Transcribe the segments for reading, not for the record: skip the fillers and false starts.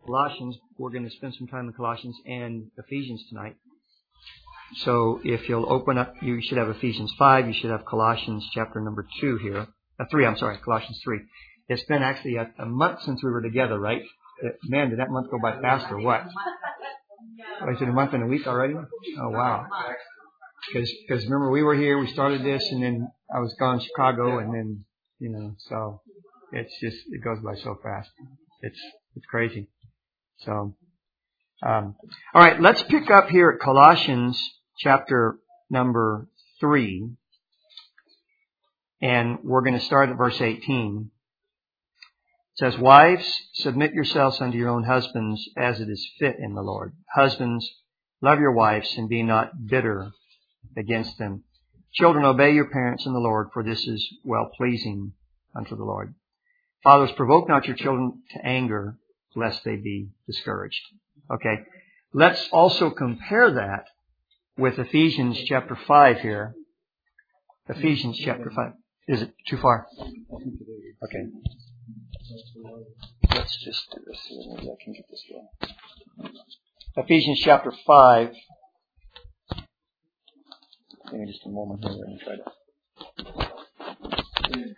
Colossians. We're going to spend some time in Colossians and Ephesians tonight. So if you'll open up, you should have Ephesians 5. You should have Colossians chapter number 2 here. 3, Colossians 3. It's been actually a month since we were together, right? Man, did that month go by fast or what? Is it a month and a week already? Oh, wow. Because remember, we were here, we started this, and then I was gone to Chicago, and then, so it's just, it goes by so fast. It's crazy. So, all right, let's pick up here at Colossians chapter number 3, and we're going to start at verse 18. It says, "Wives, submit yourselves unto your own husbands as it is fit in the Lord. Husbands, love your wives and be not bitter against them. Children, obey your parents in the Lord, for this is well-pleasing unto the Lord. Fathers, provoke not your children to anger, lest they be discouraged." Okay. Let's also compare that with Ephesians chapter 5 here. Ephesians chapter 5. Is it too far? Okay. Let's just do this here. Maybe I can get this going. Ephesians chapter 5. Give me just a moment here and try to.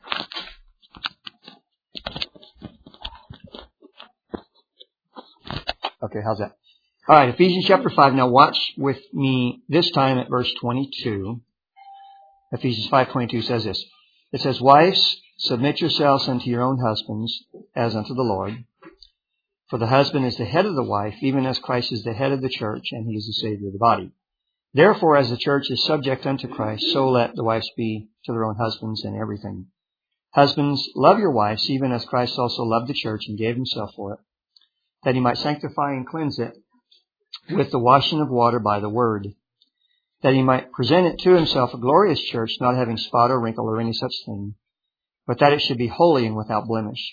Okay, how's that? All right, Ephesians chapter 5. Now watch with me this time at verse 22. Ephesians 5:22 says this. It says, "Wives, submit yourselves unto your own husbands as unto the Lord. For the husband is the head of the wife, even as Christ is the head of the church, and he is the Savior of the body. Therefore, as the church is subject unto Christ, so let the wives be to their own husbands in everything. Husbands, love your wives, even as Christ also loved the church and gave himself for it, that he might sanctify and cleanse it with the washing of water by the word, that he might present it to himself a glorious church, not having spot or wrinkle or any such thing, but that it should be holy and without blemish.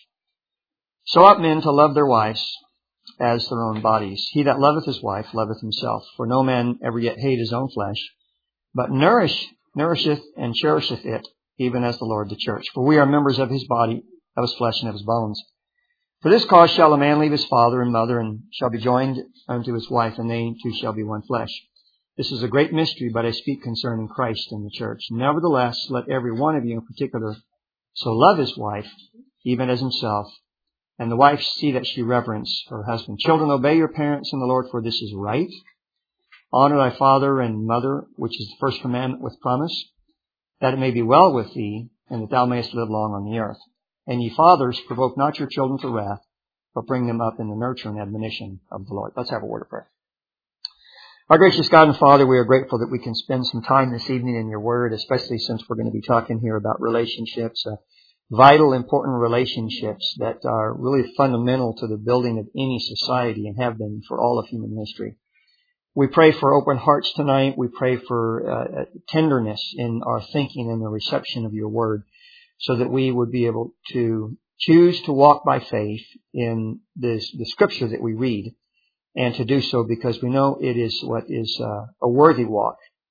So ought men to love their wives as their own bodies. He that loveth his wife loveth himself. For no man ever yet hated his own flesh, but nourisheth and cherisheth it, even as the Lord the church. For we are members of his body, of his flesh, and of his bones. For this cause shall a man leave his father and mother, and shall be joined unto his wife, and they two shall be one flesh. This is a great mystery, but I speak concerning Christ and the church. Nevertheless, let every one of you in particular so love his wife, even as himself, and the wife see that she reverence her husband. Children, obey your parents in the Lord, for this is right. Honor thy father and mother, which is the first commandment with promise, that it may be well with thee, and that thou mayest live long on the earth. And ye fathers, provoke not your children to wrath, but bring them up in the nurture and admonition of the Lord. Let's have a word of prayer. Our gracious God and Father, we are grateful that we can spend some time this evening in your word, especially since we're going to be talking here about relationships, vital, important relationships that are really fundamental to the building of any society and have been for all of human history. We pray for open hearts tonight. We pray for tenderness in our thinking and the reception of your word, so that we would be able to choose to walk by faith in the scripture that we read, and to do so because we know it is what is a worthy walk.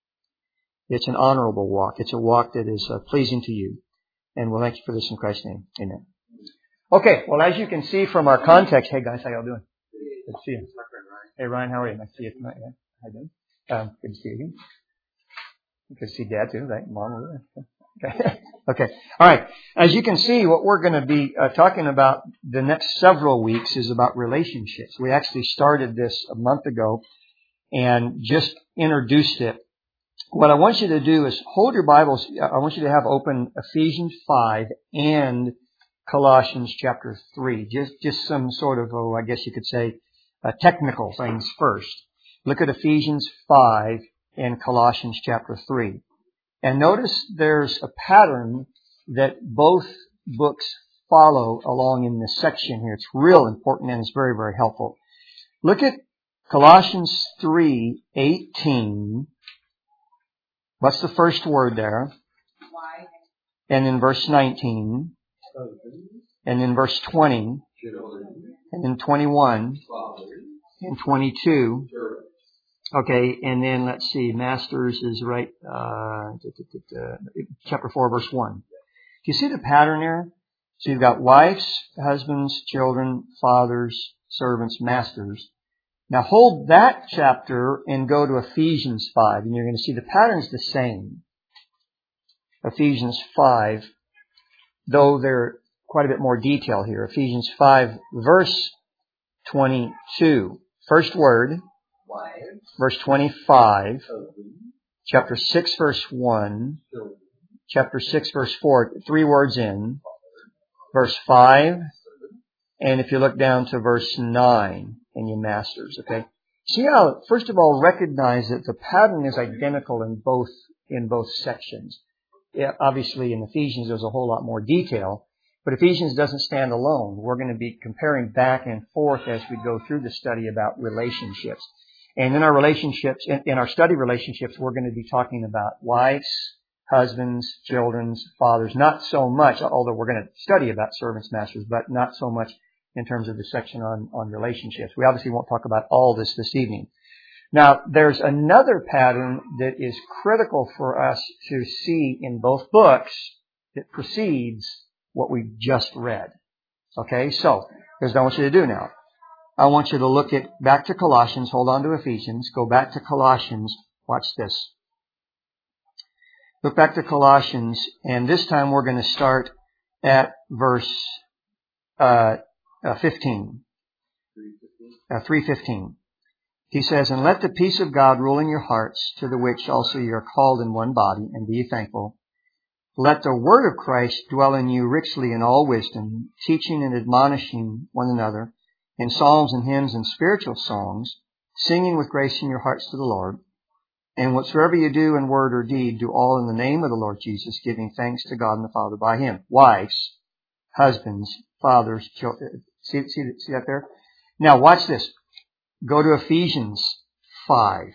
It's an honorable walk. It's a walk that is pleasing to you. And we'll thank you for this in Christ's name. Amen. Okay, well, as you can see from our context, hey guys, how y'all doing? Good to see you. Hey Ryan, how are you? Nice to see you tonight. Yeah. How you doing? Good to see you again. Good to see Dad too, right? Mom over there. Okay. Okay. All right. As you can see, what we're going to be talking about the next several weeks is about relationships. We actually started this a month ago and just introduced it. What I want you to do is hold your Bibles. I want you to have open Ephesians 5 and Colossians chapter 3. Just some sort of, I guess you could say, technical things first. Look at Ephesians 5 and Colossians chapter 3. And notice there's a pattern that both books follow along in this section here. It's real important and it's very, very helpful. Look at Colossians 3:18. What's the first word there? And in verse 19. And in verse 20. And in 21. And 22. Okay, and then let's see, Masters is right, chapter 4, verse 1. Do you see the pattern there? So you've got wives, husbands, children, fathers, servants, masters. Now hold that chapter and go to Ephesians 5, and you're going to see the pattern's the same. Ephesians 5, though there's quite a bit more detail here. Ephesians 5, verse 22. First word, verse 25, chapter 6, verse 1, chapter 6, verse 4, 3 words in, verse 5, and if you look down to verse 9 in your masters, okay? See how, first of all, recognize that the pattern is identical in both sections. Yeah, obviously in Ephesians there's a whole lot more detail, but Ephesians doesn't stand alone. We're going to be comparing back and forth as we go through the study about relationships. And in our relationships, in our study relationships, we're going to be talking about wives, husbands, children, fathers, not so much, although we're going to study about servants, masters, but not so much in terms of the section on relationships. We obviously won't talk about all this evening. Now, there's another pattern that is critical for us to see in both books that precedes what we just read. Okay, so here's what I want you to do now. I want you to look back to Colossians, hold on to Ephesians, go back to Colossians, watch this. Look back to Colossians, and this time we're going to start at verse 15. 3:15. He says, "And let the peace of God rule in your hearts, to the which also you are called in one body, and be ye thankful. Let the word of Christ dwell in you richly in all wisdom, teaching and admonishing one another in psalms and hymns and spiritual songs, singing with grace in your hearts to the Lord. And whatsoever you do in word or deed, do all in the name of the Lord Jesus, giving thanks to God and the Father by Him." Wives, husbands, fathers, children. See that there? Now watch this. Go to Ephesians 5.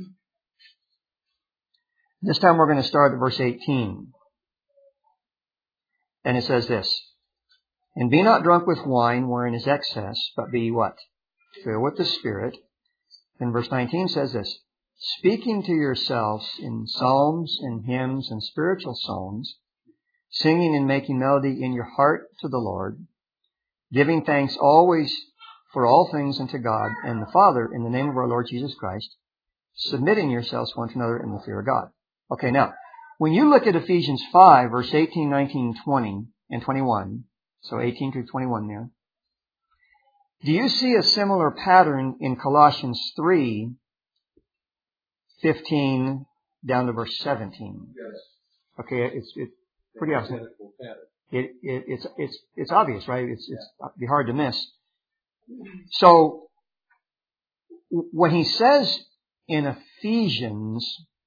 This time we're going to start at verse 18. And it says this, "And be not drunk with wine, wherein is excess, but be" what? "Filled with the Spirit." And verse 19 says this, "Speaking to yourselves in psalms and hymns and spiritual songs, singing and making melody in your heart to the Lord, giving thanks always for all things unto God and the Father in the name of our Lord Jesus Christ, submitting yourselves one to another in the fear of God." Okay, now, when you look at Ephesians 5, verse 18, 19, 20, and 21, so 18 to 21 there, do you see a similar pattern in Colossians 3, 15 down to verse 17? Yes. Okay, it's pretty obvious. It's obvious, right? It'd be hard to miss. So, when he says in Ephesians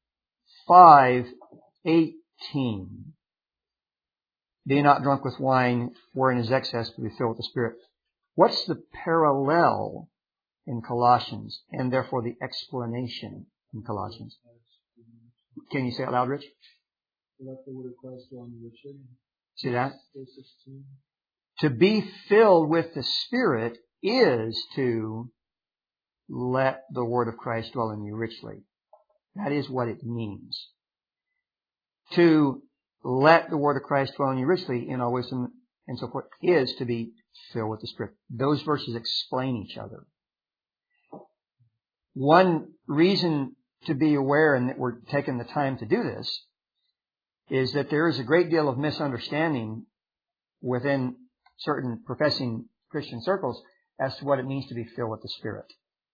5:18, "Be not drunk with wine, wherein is excess, but be filled with the Spirit," what's the parallel in Colossians, and therefore the explanation in Colossians? Can you say it loud, Rich? Let the word of Christ dwell in you richly. See that? Verse 16. To be filled with the Spirit is to let the word of Christ dwell in you richly. That is what it means. To let the word of Christ dwell in you richly in all wisdom and so forth is to be filled with the Spirit. Those verses explain each other. One reason to be aware, and that we're taking the time to do this, is that there is a great deal of misunderstanding within certain professing Christian circles as to what it means to be filled with the Spirit.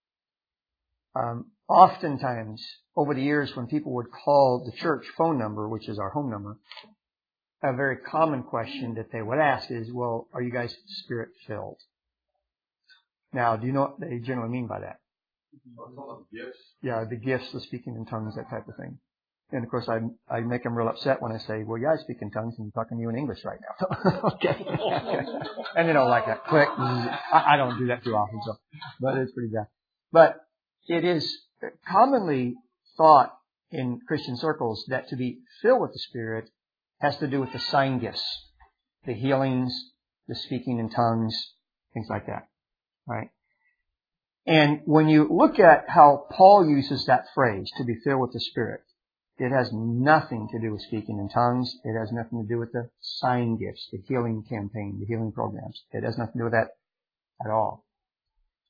Oftentimes, over the years, when people would call the church phone number, which is our home number, a very common question that they would ask is, well, are you guys Spirit-filled? Now, do you know what they generally mean by that? Gifts. Yeah, the gifts, the speaking in tongues, that type of thing. And of course, I make them real upset when I say, well, yeah, I speak in tongues and I'm talking to you in English right now. Okay. And they don't like that. Click. I don't do that too often, so, but it's pretty bad. But it is commonly thought in Christian circles that to be filled with the Spirit has to do with the sign gifts, the healings, the speaking in tongues, things like that. Right? And when you look at how Paul uses that phrase, to be filled with the Spirit, it has nothing to do with speaking in tongues. It has nothing to do with the sign gifts, the healing campaign, the healing programs. It has nothing to do with that at all.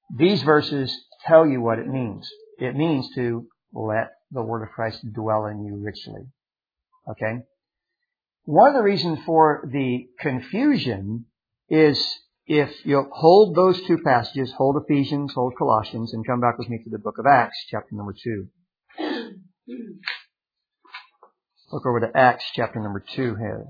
these verses tell you what it means. It means to let the Word of Christ dwell in you richly. Okay? One of the reasons for the confusion is if you'll hold those two passages, hold Ephesians, hold Colossians, and come back with me to the book of Acts, chapter number 2. Look over to Acts, chapter number 2 here.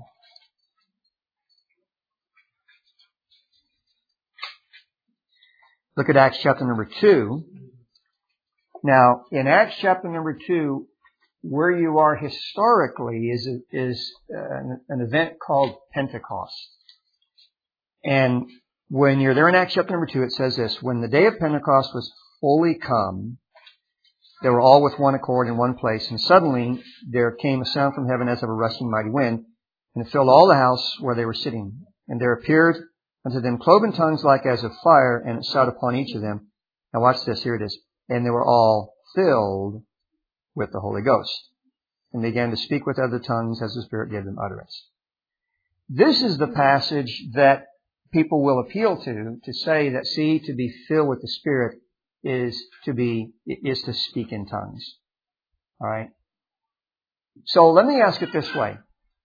Look at Acts chapter number 2. Now, in Acts chapter number 2, where you are historically is an event called Pentecost. And when you're there in Acts chapter number 2, it says this: when the day of Pentecost was fully come, they were all with one accord in one place, and suddenly there came a sound from heaven as of a rushing mighty wind, and it filled all the house where they were sitting. And there appeared unto them cloven tongues like as of fire, and it sat upon each of them. Now watch this, here it is. And they were all filled with the Holy Ghost, and began to speak with other tongues as the Spirit gave them utterance. This is the passage that people will appeal to say that, see, to be filled with the Spirit is to speak in tongues. All right? So let me ask it this way.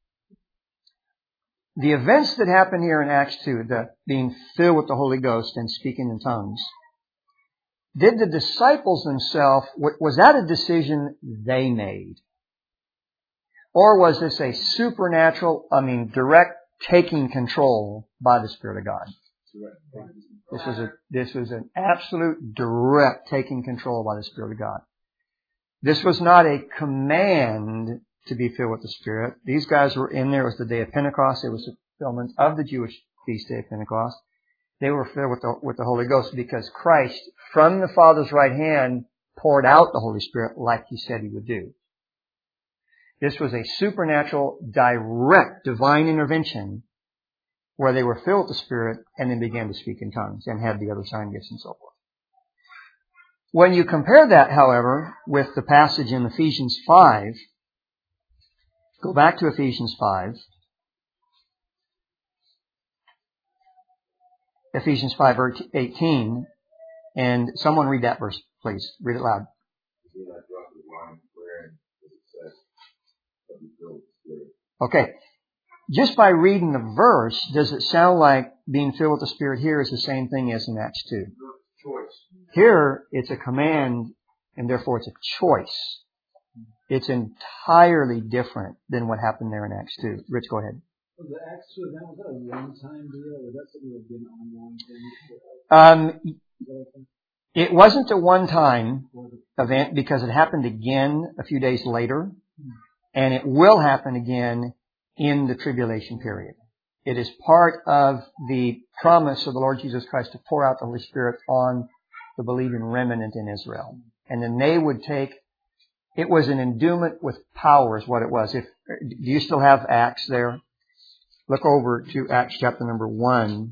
The events that happen here in Acts 2, the being filled with the Holy Ghost and speaking in tongues, did the disciples themselves, was that a decision they made? Or was this a supernatural, direct taking control by the Spirit of God? This was an absolute direct taking control by the Spirit of God. This was not a command to be filled with the Spirit. These guys were in there. It was the day of Pentecost. It was the fulfillment of the Jewish feast day of Pentecost. They were filled with the Holy Ghost because Christ, from the Father's right hand, poured out the Holy Spirit like He said He would do. This was a supernatural, direct, divine intervention where they were filled with the Spirit and then began to speak in tongues and had the other sign gifts and so forth. When you compare that, however, with the passage in Ephesians 5, go back to Ephesians 5. Ephesians 5:18, and someone read that verse, please. Read it loud. Okay. Just by reading the verse, does it sound like being filled with the Spirit here is the same thing as in Acts 2? Here, it's a command, and therefore it's a choice. It's entirely different than what happened there in Acts 2. Rich, go ahead. The Acts 2 event, was that a one-time deal, or was that something that had been ongoing thing? It wasn't a one-time event because it happened again a few days later, and it will happen again in the tribulation period. It is part of the promise of the Lord Jesus Christ to pour out the Holy Spirit on the believing remnant in Israel. And then they would take, it was an endowment with power is what it was. Do you still have Acts there? Look over to Acts chapter number 1.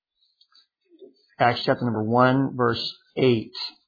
Acts chapter number 1, verse 8.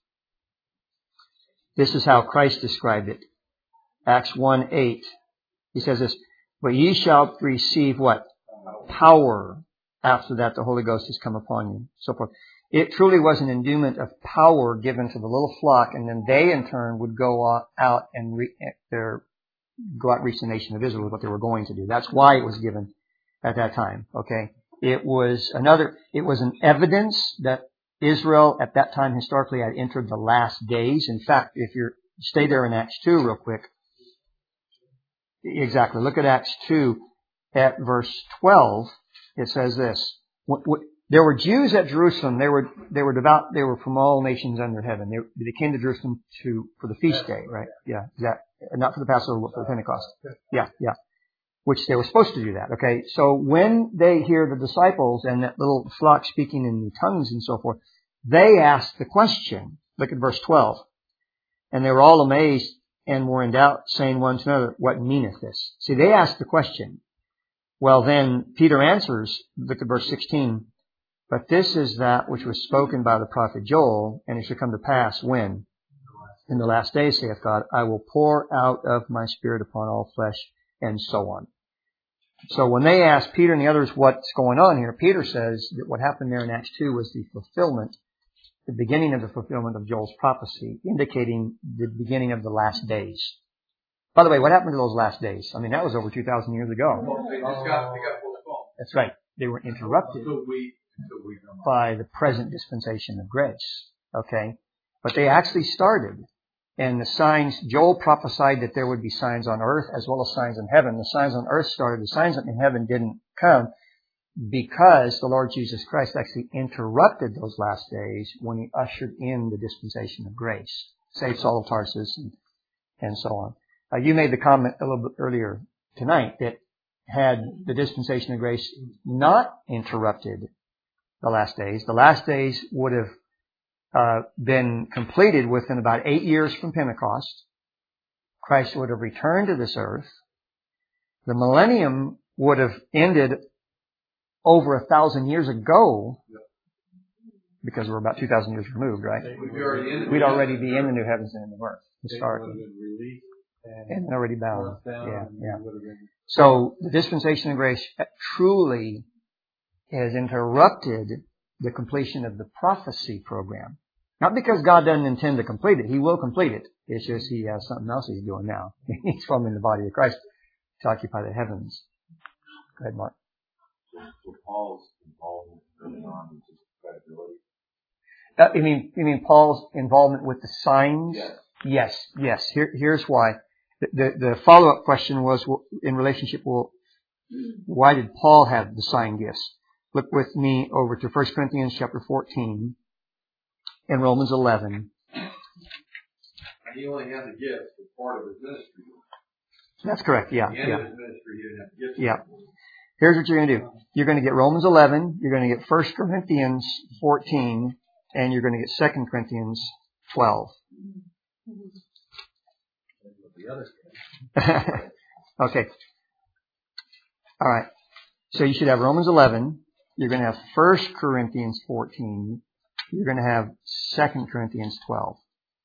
This is how Christ described it. Acts 1:8. He says this, but ye shall receive what? Power. After that the Holy Ghost has come upon you. So forth. It truly was an endowment of power given to the little flock, and then they in turn would go out and go out and reach the nation of Israel, what they were going to do. That's why it was given at that time. Okay. It was an evidence that Israel at that time historically had entered the last days. In fact, if you stay there in Acts 2 real quick. Exactly. Look at Acts 2 at verse 12. It says this. There were Jews at Jerusalem. They were devout. They were from all nations under heaven. They came to Jerusalem for the feast day, right? Yeah. Not for the Passover, but for the Pentecost. Yeah. Which they were supposed to do that. Okay. So when they hear the disciples and that little flock speaking in tongues and so forth, they ask the question. Look at verse 12. And they were all amazed and were in doubt, saying one to another, what meaneth this? See, they asked the question. Well, then Peter answers, look at verse 16. But this is that which was spoken by the prophet Joel, and it shall come to pass when? In the last days, saith God, I will pour out of my Spirit upon all flesh, and so on. So when they ask Peter and the others what's going on here, Peter says that what happened there in Acts 2 was the fulfillment the beginning of the fulfillment of Joel's prophecy, indicating the beginning of the last days. By the way, what happened to those last days? I mean, that was over 2,000 years ago. They got postponed. That's right. They were interrupted by the present dispensation of grace. Okay? But they actually started. And the signs, Joel prophesied that there would be signs on earth as well as signs in heaven. The signs on earth started. The signs in heaven didn't come because the Lord Jesus Christ actually interrupted those last days when He ushered in the dispensation of grace. Saved Saul of Tarsus and so on. You made the comment a little bit earlier tonight that had the dispensation of grace not interrupted the last days would have been completed within about 8 years from Pentecost. Christ would have returned to this earth. The millennium would have ended over 1,000 years ago, because we're about 2,000 years removed, right? We'd already be in the new heavens and the new earth historically. And already bound. Yeah. So the dispensation of grace truly has interrupted the completion of the prophecy program. Not because God doesn't intend to complete it. He will complete it. It's just He has something else He's doing now. He's forming the body of Christ to occupy the heavens. Go ahead, Mark. So Paul's involvement early on is just credibility. You mean Paul's involvement with the signs? Yes. Here's why. The follow-up question was in relationship, well, why did Paul have the sign gifts? Look with me over to 1 Corinthians chapter 14 and Romans 11. He only had the gifts for part of his ministry. That's correct, yeah. At the end of his ministry, he didn't have the gifts. Yeah. Here's what you're going to do. You're going to get Romans 11, you're going to get 1 Corinthians 14, and you're going to get 2 Corinthians 12. Okay. All right. So you should have Romans 11. You're going to have 1 Corinthians 14. You're going to have 2 Corinthians 12.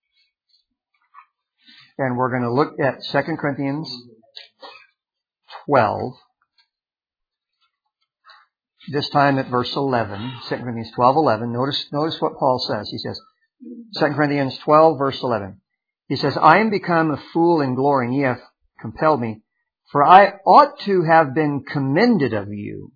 And we're going to look at 2 Corinthians 12. This time at verse 11. 2 Corinthians 12:11. Notice what Paul says. He says, 2 Corinthians 12, verse 11. He says, I am become a fool in glory, and ye have compelled me, for I ought to have been commended of you.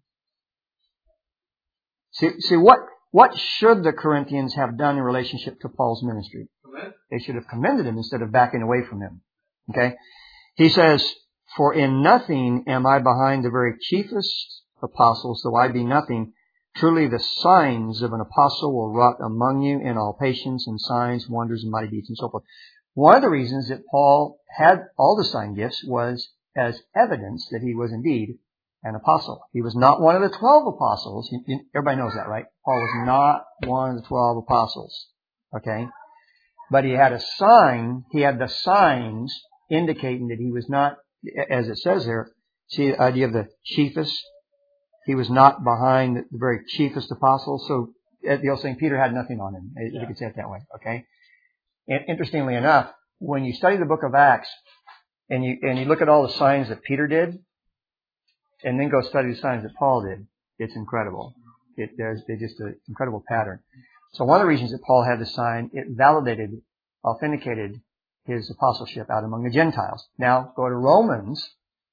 See what should the Corinthians have done in relationship to Paul's ministry? They should have commended him instead of backing away from him. Okay? He says, for in nothing am I behind the very chiefest apostles, though I be nothing. Truly the signs of an apostle will wrought among you in all patience and signs, wonders, and mighty deeds, and so forth. One of the reasons that Paul had all the sign gifts was as evidence that he was indeed an apostle. He was not one of the 12 apostles. Everybody knows that, right? Paul was not one of the 12 apostles. Okay? But he had a sign. He had the signs indicating that he was not, as it says there, see the idea of the chiefest? He was not behind the very chiefest apostles. So the old saying, Peter had nothing on him. You could say it that way. Okay? And interestingly enough, when you study the book of Acts and you look at all the signs that Peter did, and then go study the signs that Paul did, it's incredible. There's just an incredible pattern. So one of the reasons that Paul had the sign, it validated, authenticated his apostleship out among the Gentiles. Now go to Romans.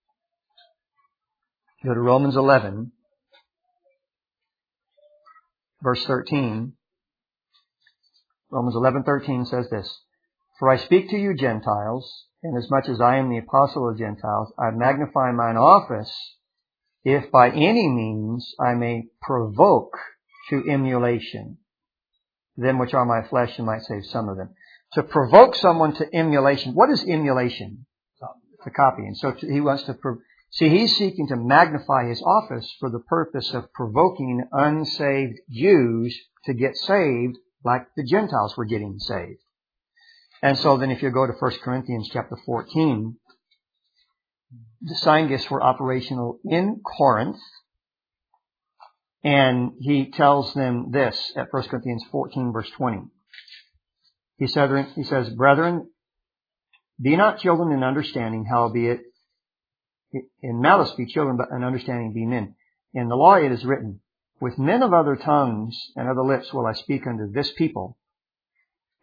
Go to Romans 11, verse 13. Romans 11:13 says this, for I speak to you Gentiles, inasmuch as I am the apostle of Gentiles, I magnify mine office, if by any means I may provoke to emulation them which are my flesh, and might save some of them. To provoke someone to emulation. What is emulation? To copy. And so he wants to... he's seeking to magnify his office for the purpose of provoking unsaved Jews to get saved like the Gentiles were getting saved. And so then if you go to 1 Corinthians chapter 14, the sign gifts were operational in Corinth. And he tells them this at 1 Corinthians 14, verse 20. He says, brethren, be not children in understanding, howbeit in malice be children, but in understanding be men. In the law it is written, with men of other tongues and other lips will I speak unto this people,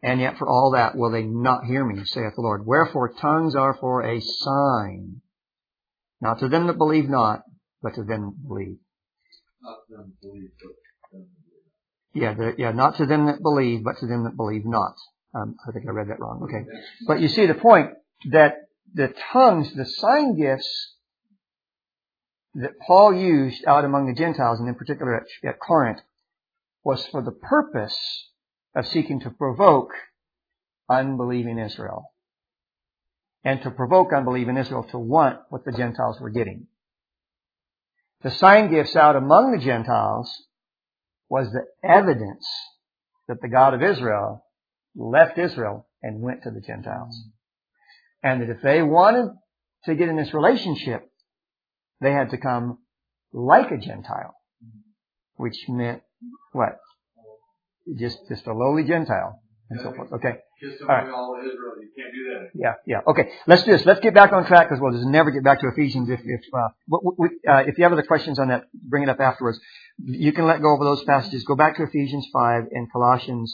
And yet for all that will they not hear me, saith the Lord. Wherefore tongues are for a sign, not to them that believe not, but to them that believe. Not to them that believe, but to them that believe. Yeah, not to them that believe, but to them that believe not. I think I read that wrong. Okay. But you see the point that the tongues, the sign gifts that Paul used out among the Gentiles, and in particular at Corinth, was for the purpose of seeking to provoke unbelieving Israel. And to provoke unbelieving Israel to want what the Gentiles were getting. The sign gifts out among the Gentiles was the evidence that the God of Israel left Israel and went to the Gentiles. And that if they wanted to get in this relationship, they had to come like a Gentile. Which meant what? Just a lowly Gentile. And so forth. Okay. Just all of Israel. You can't do that. Yeah. Okay. Let's do this. Let's get back on track because we'll just never get back to Ephesians if you have other questions on that, bring it up afterwards. You can let go of those passages. Go back to Ephesians 5 and Colossians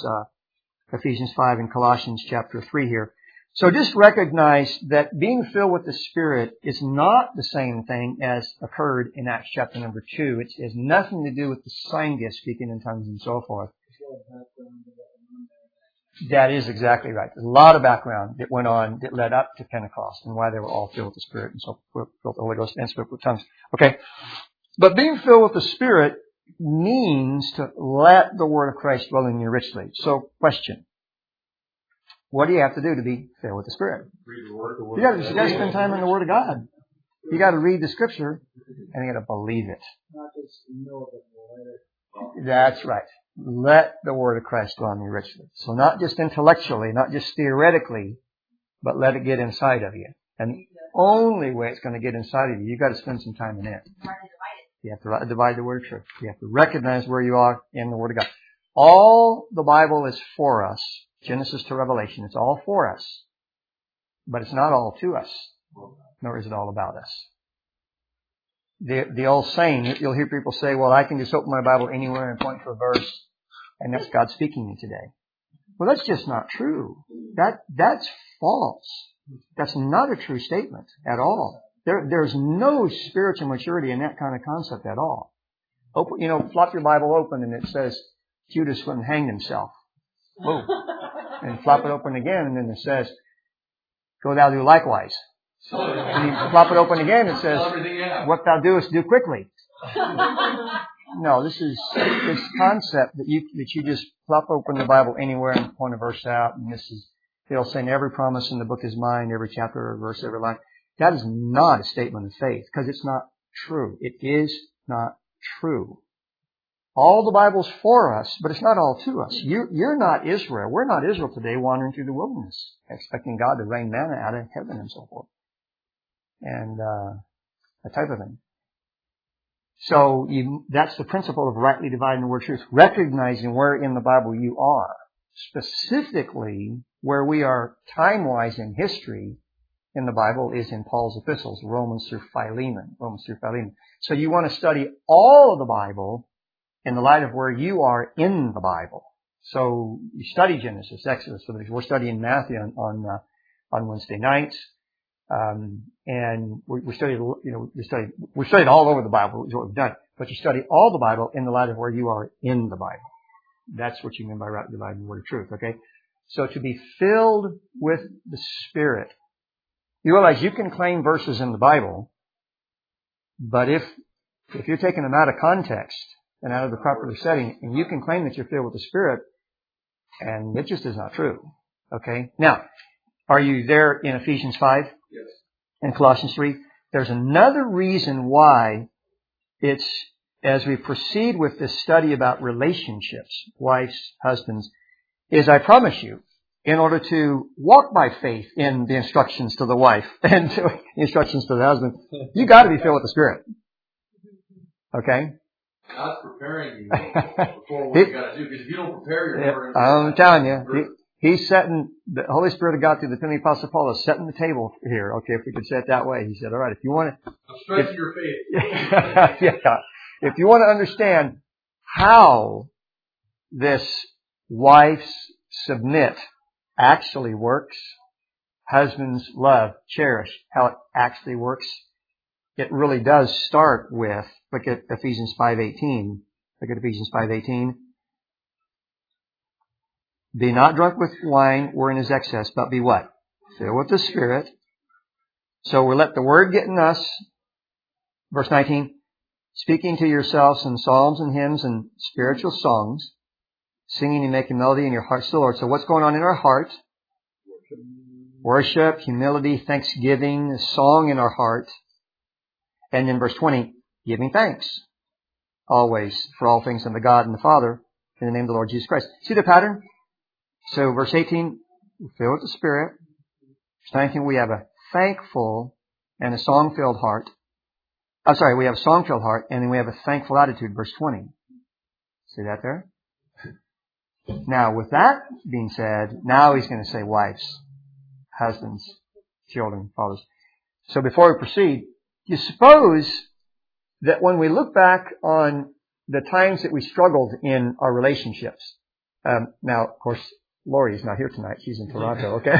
chapter 3 here. So just recognize that being filled with the Spirit is not the same thing as occurred in Acts chapter number 2. It has nothing to do with the sign gifts, speaking in tongues and so forth. That is exactly right. There's a lot of background that went on that led up to Pentecost and why they were all filled with the Spirit and so filled with the Holy Ghost and filled with tongues. Okay. But being filled with the Spirit means to let the Word of Christ dwell in you richly. So, question. What do you have to do to be filled with the Spirit? Read the Word. You got to spend time in the Word of God. You got to read the Scripture and you got to believe it. Not just know it, but let it. That's right. Let the Word of Christ dwell in you richly. So not just intellectually, not just theoretically, but let it get inside of you. And the only way it's going to get inside of you, you've got to spend some time in it. You have to divide the Word of truth. You have to recognize where you are in the Word of God. All the Bible is for us. Genesis to Revelation. It's all for us. But it's not all to us. Nor is it all about us. The old saying, you'll hear people say, well, I can just open my Bible anywhere and point to a verse, and that's God speaking to me today. Well, that's just not true. That's false. That's not a true statement at all. There's no spiritual maturity in that kind of concept at all. Flop your Bible open and it says, Judas went and hanged himself. Boom. And flop it open again and then it says, go thou do likewise. And you flop it open again, it says, what thou doest, do quickly. No, this concept that you just flop open the Bible anywhere and point a verse out, and they'll say every promise in the book is mine, every chapter or verse, every line. That is not a statement of faith, because it's not true. It is not true. All the Bible's for us, but it's not all to us. You're not Israel. We're not Israel today wandering through the wilderness, expecting God to rain manna out of heaven and so forth. And that type of thing. So that's the principle of rightly dividing the word of truth. Recognizing where in the Bible you are. Specifically, where we are time-wise in history in the Bible is in Paul's epistles, Romans through Philemon. So you want to study all of the Bible in the light of where you are in the Bible. So you study Genesis, Exodus. So we're studying Matthew on Wednesday nights. And we studied all over the Bible is what we've done. But you study all the Bible in the light of where you are in the Bible. That's what you mean by rightly dividing the word of truth, okay? So to be filled with the Spirit. You realize you can claim verses in the Bible, but if you're taking them out of context and out of the proper setting, and you can claim that you're filled with the Spirit, and it just is not true, okay? Now, are you there in Ephesians 5? Yes. And Colossians 3? There's another reason why it's, as we proceed with this study about relationships, wives, husbands, is I promise you, in order to walk by faith in the instructions to the wife and the instructions to the husband, you got to be filled with the Spirit. Okay? God's preparing you before what you got to do. Because if you don't prepare, you're never going to. I'm telling you. He's setting, the Holy Spirit of God through the pen of the Apostle Paul is setting the table here. Okay, if we could say it that way. He said, all right, if you want to... I'm stretching your faith. Yeah. If you want to understand how this wives submit actually works. Husbands, love, cherish. How it actually works. It really does start with, look at Ephesians 5:18. Look at Ephesians 5:18. Be not drunk with wine wherein is excess, but be what? Filled with the Spirit. So we let the Word get in us. Verse 19. Speaking to yourselves in psalms and hymns and spiritual songs, singing and making melody in your hearts to the Lord. So what's going on in our heart? Worship, humility, thanksgiving, a song in our heart. And then verse 20, giving thanks always for all things unto God and the Father in the name of the Lord Jesus Christ. See the pattern? So verse 18, filled with the Spirit. Verse 19, we have a thankful and a song-filled heart. We have a song-filled heart, and then we have a thankful attitude. Verse 20. See that there? Now, with that being said, now he's going to say wives, husbands, children, fathers. So before we proceed, you suppose that when we look back on the times that we struggled in our relationships, now, of course, Lori's not here tonight. She's in Toronto, okay?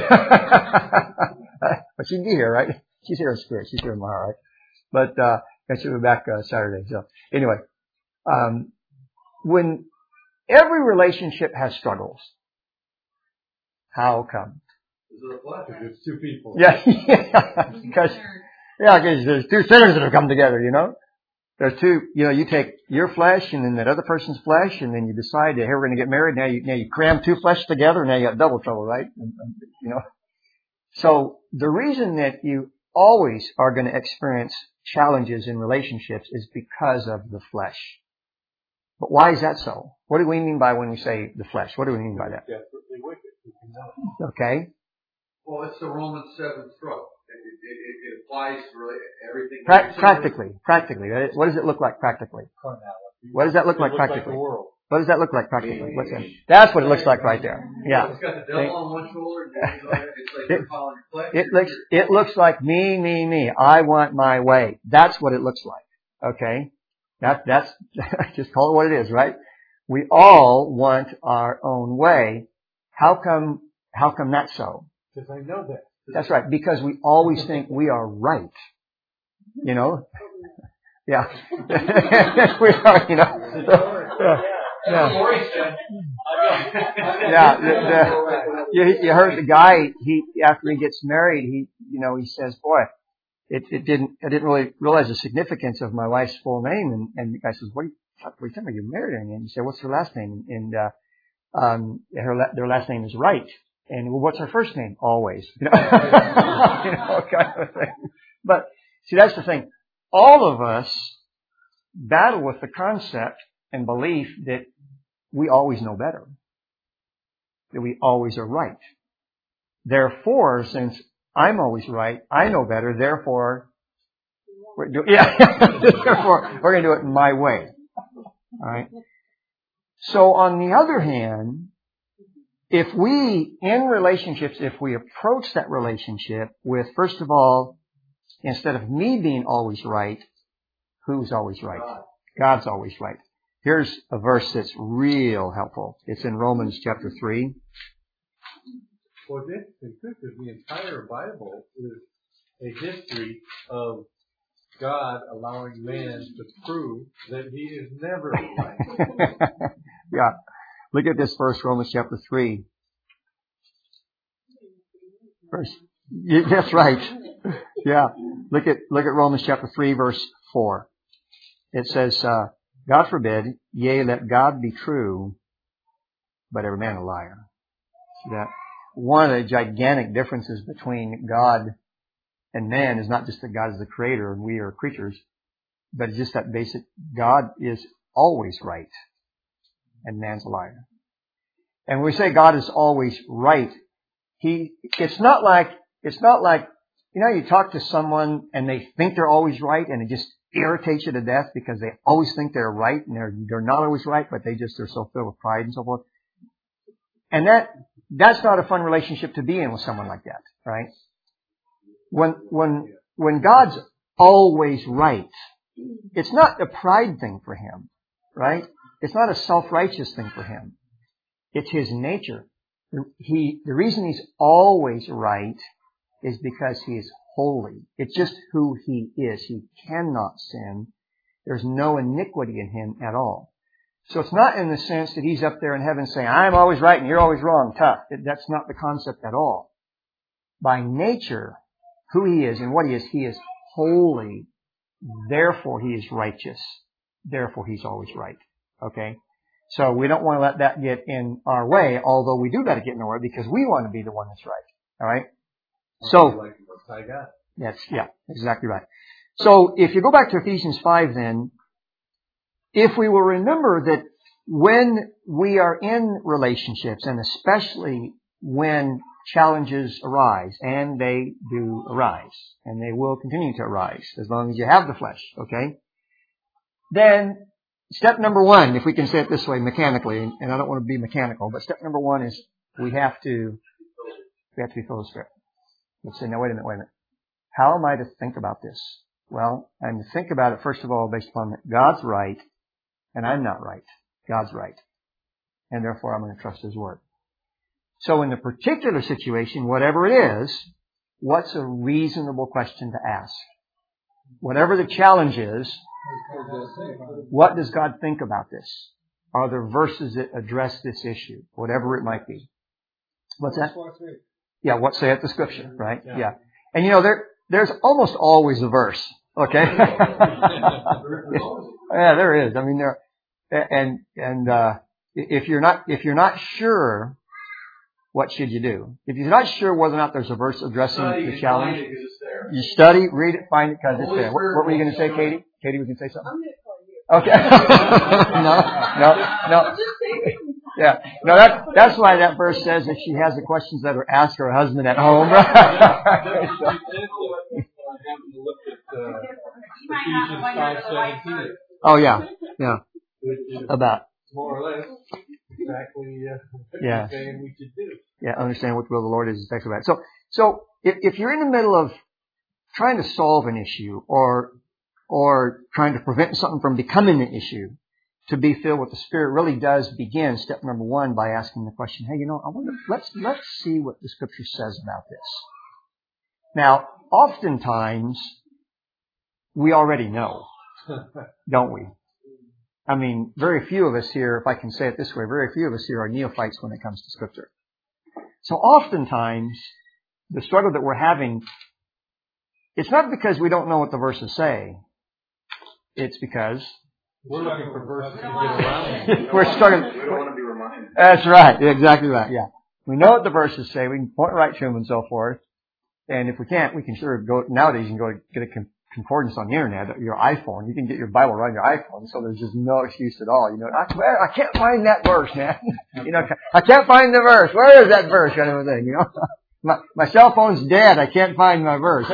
But she'd be here, right? She's here in spirit. She's here tomorrow, right? But, and she'll be back Saturday. So, anyway, when every relationship has struggles, how come? It's two people. Yeah, because there's two sinners that have come together, you know. There's two, you take your flesh and then that other person's flesh, and then you decide that, hey, we're going to get married. Now you cram two flesh together, now you got double trouble, right? So the reason that you always are going to experience challenges in relationships is because of the flesh. But why is that so? What do we mean by when we say the flesh? What do we mean by that? Desperately wicked. Okay. Well, it's the Romans 7 stroke. It applies to really everything. Practically. What does it look like practically? What does that look like practically? What does that look like practically? That's what it looks like right there. Yeah. It's got the devil on one shoulder. It's like you're following your flesh. It looks like me. I want my way. That's what it looks like. Okay. That's just call it what it is, right? We all want our own way. How come that's so? Because I know that. That's right. Because we always think we are right. Yeah. We are, You heard the guy, after he gets married, he says, boy, I didn't really realize the significance of my wife's full name. And the guy says, what are you talking about? You married her? And he said, what's her last name? And, their last name is Wright. And well, what's her first name? Always. Kind of thing. But see, that's the thing. All of us battle with the concept and belief that we always know better. That we always are right. Therefore, since I'm always right, I know better, therefore we're going to do it my way. All right. So on the other hand, if we, in relationships, if we approach that relationship with, first of all, instead of me being always right, who's always right? God's always right. Here's a verse that's real helpful. It's in Romans chapter 3. Well, it's interesting, too, because the entire Bible is a history of God allowing man to prove that he is never right. Yeah. Look at this verse, Romans chapter 3. That's right. Yeah. Look at Romans chapter 3, verse 4. It says, God forbid, yea, let God be true, but every man a liar. See that? One of the gigantic differences between God and man is not just that God is the creator and we are creatures, but it's just that basic, God is always right and man's a liar. And when we say God is always right, it's not like, you talk to someone and they think they're always right and it just irritates you to death because they always think they're right and they're not always right, but they're so filled with pride and so forth. And that's not a fun relationship to be in with someone like that, right? When God's always right, it's not a pride thing for Him, right? It's not a self-righteous thing for Him. It's His nature. The reason He's always right is because He is holy. It's just who He is. He cannot sin. There's no iniquity in Him at all. So it's not in the sense that He's up there in heaven saying, I'm always right and you're always wrong. Tough. That's not the concept at all. By nature, who He is and what He is holy. Therefore, He is righteous. Therefore, He's always right. Okay? So we don't want to let that get in our way, although we do let it get in our way because we want to be the one that's right. All right? So, yeah, exactly right. So if you go back to Ephesians 5 then, if we will remember that when we are in relationships, and especially when challenges arise, and they do arise, and they will continue to arise as long as you have the flesh, okay? Then step number 1, if we can say it this way mechanically, and I don't want to be mechanical, but step number 1 is we have to be filled with Spirit. Let's say, now wait a minute. How am I to think about this? Well, I'm to think about it, first of all, based upon that God's right, and I'm not right. God's right. And therefore, I'm going to trust His Word. So in the particular situation, whatever it is, what's a reasonable question to ask? Whatever the challenge is, what does God think about this? Are there verses that address this issue? Whatever it might be. What's that? Yeah, what saith the Scripture, right? Yeah. And there's almost always a verse. Okay? Yeah, there is. I mean, if you're not sure, what should you do? If you're not sure whether or not there's a verse addressing the challenge, you study, read it, find it because it's there. What were you going to say, Katie? Katie was going to say something? I'm going to call you. Okay. No. Yeah. No, that's why that verse says if she has the questions that are asked her husband at home. Oh, yeah. Yeah. About. More or less exactly what you're saying we should do. Yeah, understand what the will of the Lord is exactly right. So if you're in the middle of trying to solve an issue or trying to prevent something from becoming an issue, to be filled with the Spirit really does begin step number 1 by asking the question, hey, I wonder, let's see what the Scripture says about this. Now, oftentimes we already know, don't we? I mean, very few of us here, if I can say it this way, very few of us here are neophytes when it comes to Scripture. So oftentimes, the struggle that we're having, it's not because we don't know what the verses say. It's because we're looking for verses to get around. We're struggling. We don't want to be reminded. That's right. Exactly right. Yeah. We know what the verses say. We can point right to them and so forth. And if we can't, we can sure go, nowadays you can go get a concordance on the internet, your iPhone. You can get your Bible right on your iPhone, so there's just no excuse at all. I can't find that verse, man. I can't find the verse. Where is that verse? Kind of a thing, My cell phone's dead. I can't find my verse.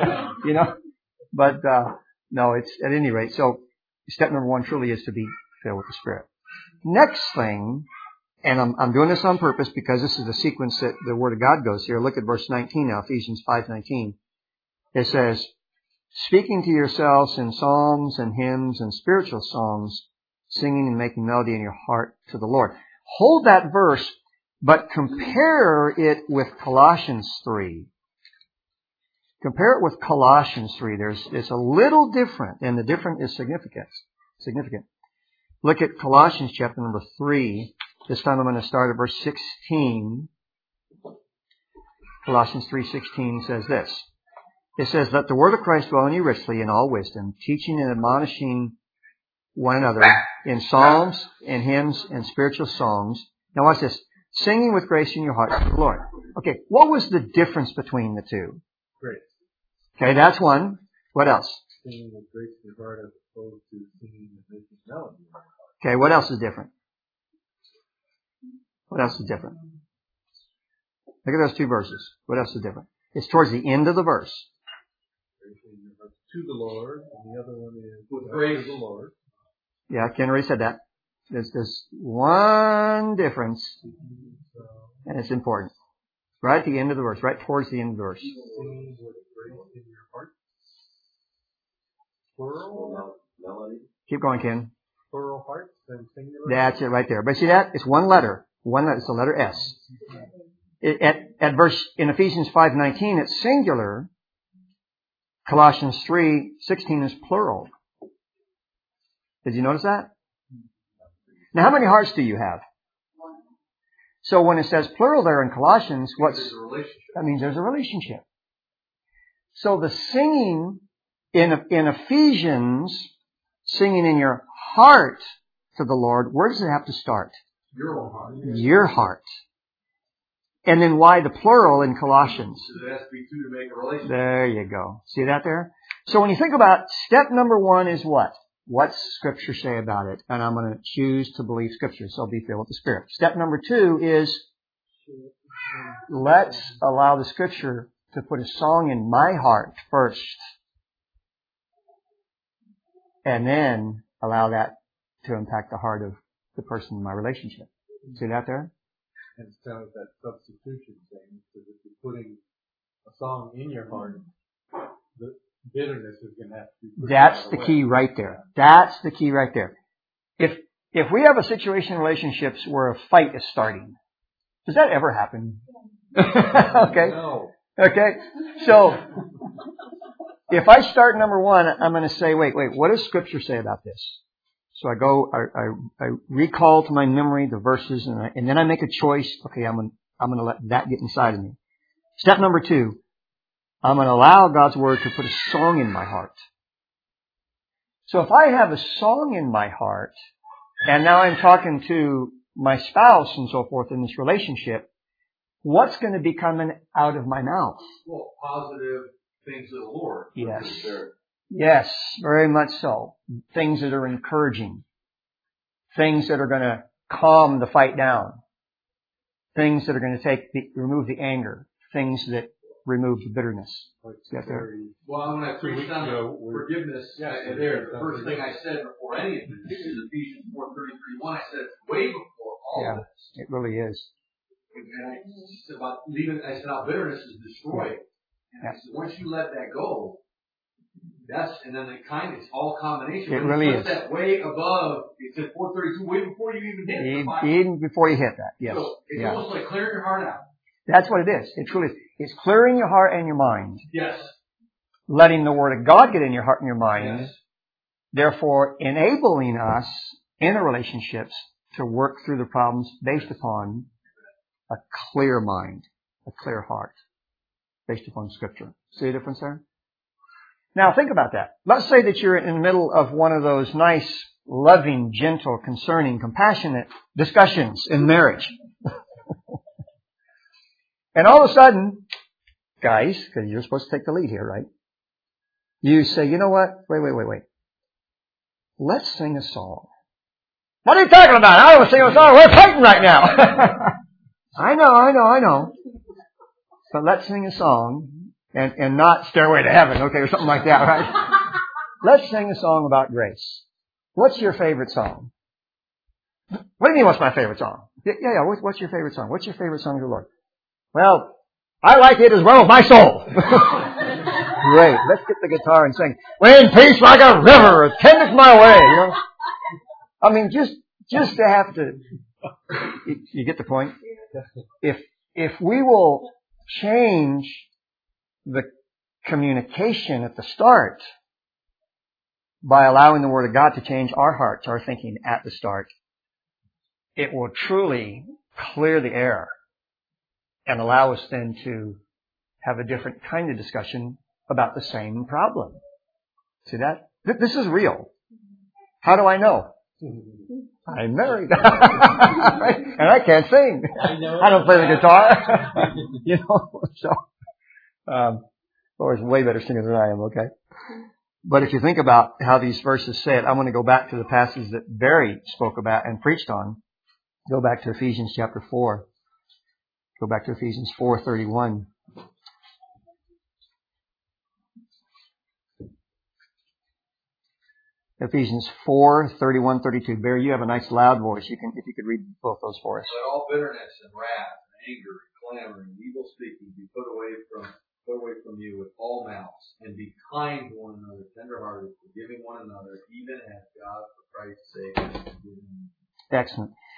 But no, it's at any rate. So step number 1 truly is to be filled with the Spirit. Next thing, and I'm doing this on purpose because this is the sequence that the Word of God goes here. Look at verse 19 now, Ephesians 5:19. It says, speaking to yourselves in psalms and hymns and spiritual songs, singing and making melody in your heart to the Lord. Hold that verse, but compare it with Colossians 3. Compare it with Colossians 3. It's a little different, and the different is significant. Look at Colossians chapter number 3. This time I'm going to start at verse 16. Colossians 3:16 says this. It says, let the word of Christ dwell in you richly in all wisdom, teaching and admonishing one another in psalms and hymns and spiritual songs. Now watch this. Singing with grace in your heart to the Lord. Okay, what was the difference between the two? Grace. Okay, that's one. What else? Singing with grace in your heart as opposed to singing and making melody in your heart. Okay, what else is different? What else is different? Look at those two verses. What else is different? It's towards the end of the verse. To the Lord, and the other one is with grace to the Lord. Yeah, Ken already said that. There's one difference, and it's important. Right at the end of the verse, right towards the end of the verse. Singing with grace in your heart. Plural melody. Keep going, Ken. Plural hearts and singular. That's it right there. But see that? It's one letter One letter, it's the letter S. In Ephesians 5:19, it's singular. Colossians 3:16 is plural. Did you notice that? Now, how many hearts do you have? So when it says plural there in Colossians, that means there's a relationship. So the singing in Ephesians, singing in your heart to the Lord, where does it have to start? Your own heart. Your heart. And then why the plural in Colossians? Because it has to be two to make a relationship. There you go. See that there? So when you think about step number 1 is what? What's Scripture say about it? And I'm going to choose to believe Scripture, so be filled with the Spirit. Step number 2 is let's allow the Scripture to put a song in my heart first. And then allow that to impact the heart of the person in my relationship. See that there? And it's kind of that substitution thing, because if you're putting a song in your heart, the bitterness is going to have to be... That's the key right there. That's the key right there. If we have a situation in relationships where a fight is starting, does that ever happen? Okay. No. Okay. So, if I start number 1, I'm going to say, wait, what does Scripture say about this? So I recall to my memory the verses, and then I make a choice. Okay, I'm going to let that get inside of me. Step number 2, I'm going to allow God's Word to put a song in my heart. So if I have a song in my heart, and now I'm talking to my spouse and so forth in this relationship, what's going to be coming out of my mouth? Well, positive things of the Lord. Yes. Yes, very much so. Things that are encouraging. Things that are going to calm the fight down. Things that are going to remove the anger. Things that remove the bitterness. Well, when I preached on forgiveness, the first thing I said before any of this is Ephesians 4:33-1. I said it's way before all of this. It really is. And I said about leaving. I said how bitterness is destroyed. And I said once you let that go, and then the kindness, all combination. It really is. That way above, it said 4:32, way before you even hit it. Even before you hit that, yes. So it's almost like clearing your heart out. That's what it is. It truly is. It's clearing your heart and your mind. Yes. Letting the Word of God get in your heart and your mind. Yes. Therefore, enabling us in the relationships to work through the problems based upon a clear mind, a clear heart, based upon Scripture. See the difference there? Now think about that. Let's say that you're in the middle of one of those nice, loving, gentle, concerning, compassionate discussions in marriage. And all of a sudden, guys, because you're supposed to take the lead here, right? You say, you know what? Wait. Let's sing a song. What are you talking about? I don't sing a song. We're fighting right now. I know. But let's sing a song and not Stairway to Heaven, okay, or something like that, right? Let's sing a song about grace. What's your favorite song? What do you mean, what's my favorite song? Yeah. What's your favorite song? What's your favorite song of the Lord? Well, I like it as well as my soul. Great. Let's get the guitar and sing. Wind peace like a river, tendeth my way. You know? I mean, just to have to. You get the point. If we will change the communication at the start by allowing the Word of God to change our hearts, our thinking at the start, it will truly clear the air and allow us then to have a different kind of discussion about the same problem. See that? This is real. How do I know? I'm married. And I can't sing. I don't play the guitar. Laura's way better singer than I am, okay? But if you think about how these verses say it, I'm going to go back to the passage that Barry spoke about and preached on. Go back to Ephesians chapter 4. Go back to Ephesians 4:31. Ephesians 4:31-32. Barry, you have a nice loud voice. If you could read both those for us. Let all bitterness and wrath and anger and clamor and evil speaking be put away from you with all malice, and be kind to one another, tenderhearted, forgiving one another, even as God, for Christ's sake, has forgiven you. Excellent.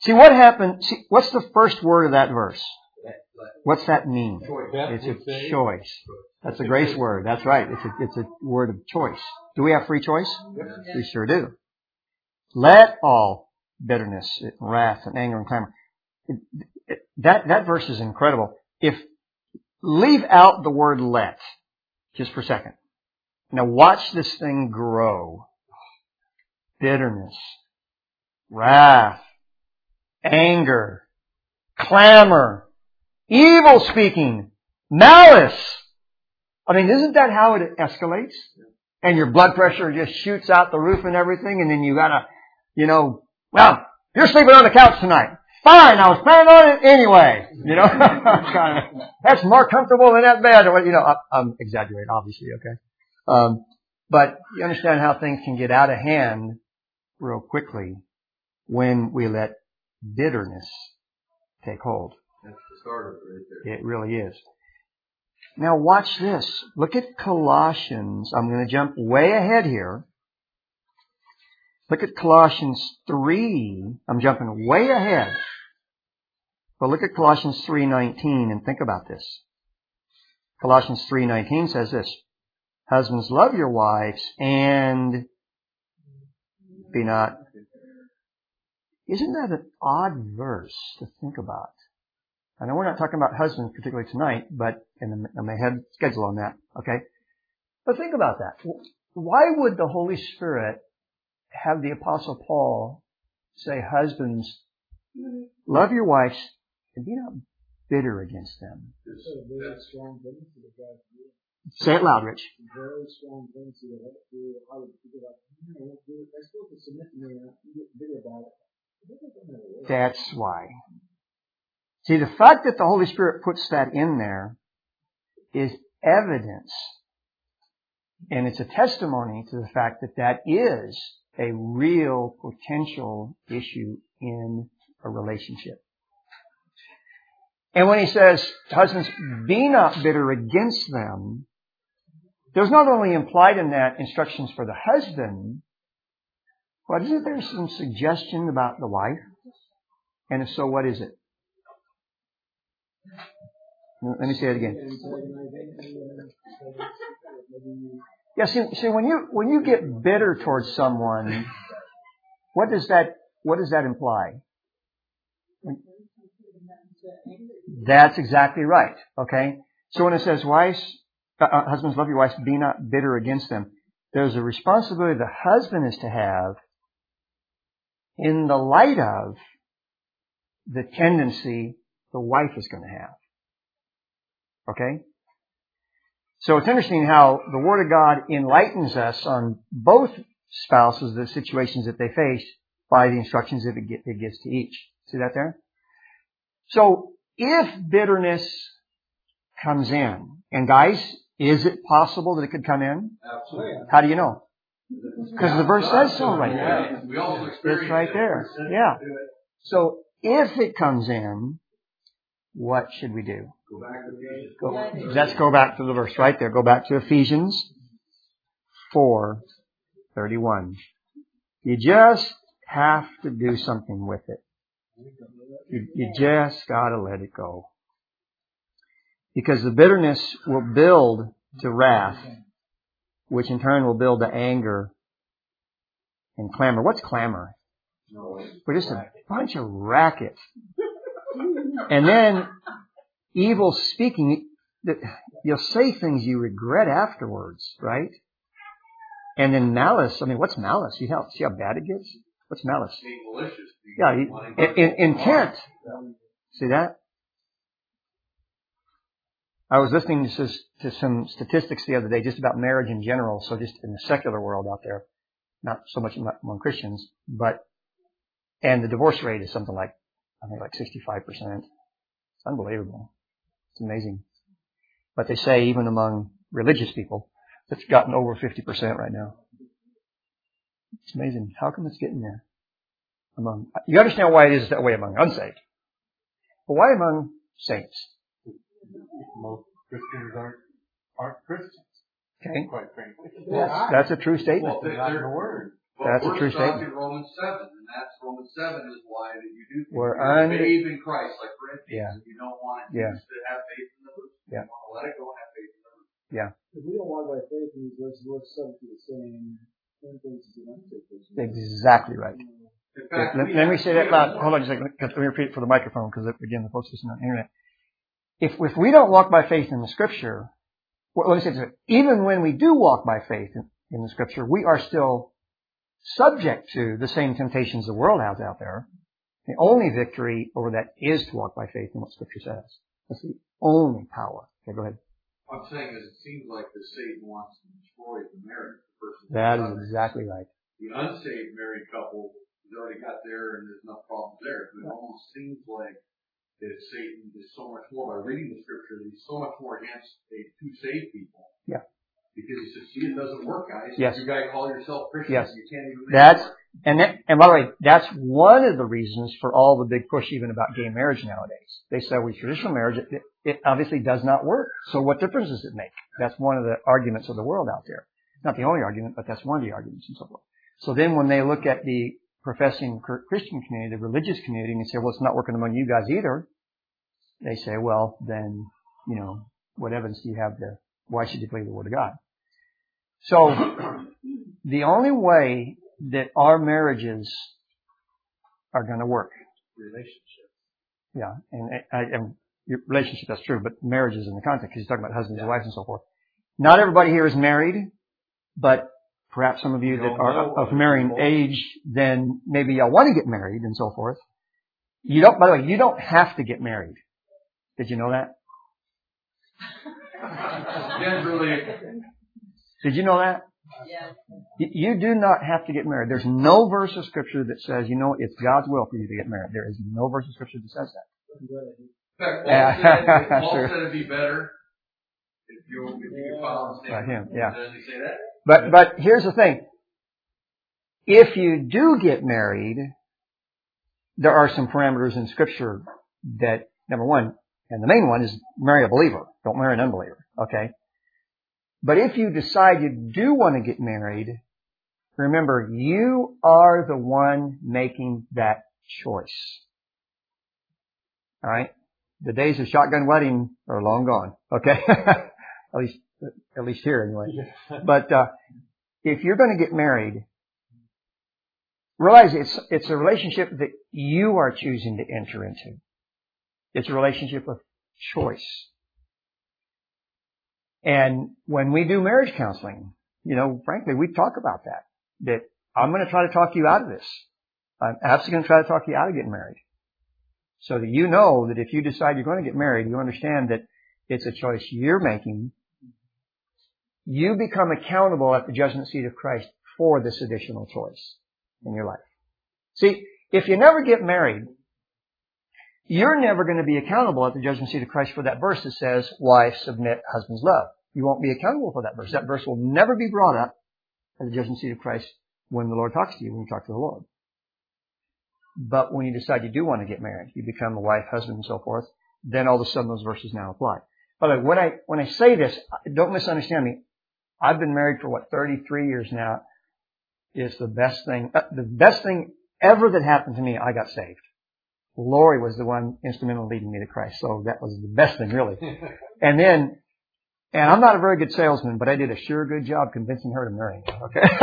See, what happened? See, what's the first word of that verse? What's that mean? It's a choice. That's a grace word. That's right. It's a word of choice. Do we have free choice? We sure do. Let all bitterness, and wrath, and anger, and clamor. That verse is incredible. Leave out the word let, just for a second. Now watch this thing grow. Bitterness, wrath, anger, clamor, evil speaking, malice. I mean, isn't that how it escalates? And your blood pressure just shoots out the roof and everything, and then you gotta, well, you're sleeping on the couch tonight. Fine, I was planning on it anyway. That's more comfortable than that bed. I'm exaggerating, obviously, okay? But you understand how things can get out of hand real quickly when we let bitterness take hold. That's the start of it right there. It really is. Now watch this. Look at Colossians. I'm going to jump way ahead here. Look at Colossians 3. I'm jumping way ahead. But look at Colossians 3:19 and think about this. Colossians 3:19 says this. Husbands, love your wives and be not. Isn't that an odd verse to think about? I know we're not talking about husbands particularly tonight, but I'm ahead schedule on that, okay? But think about that. Why would the Holy Spirit have the Apostle Paul say, husbands, love your wives and be not bitter against them? Say it loud, Rich. Very strong things to how would people they're supposed to submit to me and get bitter about it. That's why. See, the fact that the Holy Spirit puts that in there is evidence, and it's a testimony to the fact that that is a real potential issue in a relationship. And when he says, husbands, be not bitter against them, there's not only implied in that instructions for the husband, but isn't there some suggestion about the wife? And if so, what is it? Let me say it again. Yeah, see, when you get bitter towards someone, what does that imply? That's exactly right. Okay, so when it says, husbands, love your wives, be not bitter against them, there's a responsibility the husband is to have in the light of the tendency the wife is going to have. Okay? So it's interesting how the Word of God enlightens us on both spouses, the situations that they face, by the instructions that it gives to each. See that there? So if bitterness comes in, and guys, is it possible that it could come in? Absolutely. How do you know? Because the verse says so right there. We all experience It's right there. Yeah. So if it comes in, what should we do? Go back to Ephesians. Let's go back to the verse right there. Go back to Ephesians 4:31. You just have to do something with it. You just got to let it go. Because the bitterness will build to wrath, which in turn will build to anger and clamor. What's clamor? We're just a bunch of racket. And then evil speaking, you'll say things you regret afterwards, right? And then malice, what's malice? See how bad it gets? What's malice? Being malicious. Intent. See that? I was listening to some statistics the other day just about marriage in general, so just in the secular world out there, not so much among Christians, and the divorce rate is something like 65%. It's unbelievable. It's amazing. But they say even among religious people, it's gotten over 50% right now. It's amazing. How come it's getting there? You understand why it is that way among unsaved. But why among saints? Most Christians aren't Christians. Okay. Quite frankly. That's a true statement. Well, They're not in the Word. That's a true We're stuck statement. in Romans 7, and that's Romans 7 is why that you do We're faith in Christ, like Corinthians. Yeah. And you don't want to have faith in the root. Yeah. You want to let it go and have faith in the root. Yeah. If we don't walk by faith, these verses we're subject to the same things as an unsaved person. Exactly right. In fact, let me say that loud. Hold on just a second. Let me repeat it for the microphone because, again, the folks listening on the internet. If we don't walk by faith in the Scripture, well, let me say this. Even when we do walk by faith in the Scripture, we are still subject to the same temptations the world has out there. The only victory over that is to walk by faith in what Scripture says. That's the only power. Okay, go ahead. What I'm saying is it seems like that Satan wants to destroy the marriage. That is exactly right. The unsaved married couple has already got there and there's enough problems there. But it almost seems like that Satan is so much more, by reading the Scripture, that he's so much more against two saved people. Yeah. Because he says, see, it doesn't work, guys. Yes. You guys call yourself Christians. Yes. You can't even make it work. And by the way, that's one of the reasons for all the big push even about gay marriage nowadays. They say with traditional marriage, it obviously does not work. So what difference does it make? That's one of the arguments of the world out there. Not the only argument, but that's one of the arguments and so forth. So then when they look at the professing Christian community, the religious community, and they say, well, it's not working among you guys either, they say, well, then, what evidence do you have there? Why should you believe the Word of God? So the only way that our marriages are going to work. Relationship. Yeah. And your relationship, that's true, but marriage is in the context because he's talking about husbands and wives and so forth. Not everybody here is married, but perhaps some of you that are of marrying age, then maybe y'all want to get married and so forth. By the way, you don't have to get married. Did you know that? Generally. Did you know that? Yes. You do not have to get married. There's no verse of Scripture that says, it's God's will for you to get married. There is no verse of Scripture that says that. In fact, Paul said it'd be better if you could follow the same. Him, yeah. Does he say that? But here's the thing. If you do get married, there are some parameters in Scripture that, number one, and the main one is marry a believer. Don't marry an unbeliever. Okay? But if you decide you do want to get married, remember, you are the one making that choice. All right? The days of shotgun wedding are long gone. Okay? at least here anyway. But if you're going to get married, realize it's a relationship that you are choosing to enter into. It's a relationship of choice. And when we do marriage counseling, frankly, we talk about that I'm going to try to talk you out of this. I'm absolutely going to try to talk you out of getting married. So that you know that if you decide you're going to get married, you understand that it's a choice you're making. You become accountable at the judgment seat of Christ for this additional choice in your life. See, if you never get married, you're never going to be accountable at the judgment seat of Christ for that verse that says, wives submit, husbands love. You won't be accountable for that verse. That verse will never be brought up at the judgment seat of Christ when the Lord talks to you, when you talk to the Lord. But when you decide you do want to get married, you become a wife, husband, and so forth, then all of a sudden those verses now apply. By the way, when I say this, don't misunderstand me. I've been married for 33 years now. It's the best thing ever that happened to me. I got saved. Lori was the one instrumental in leading me to Christ. So that was the best thing, really. And I'm not a very good salesman, but I did a sure good job convincing her to marry me.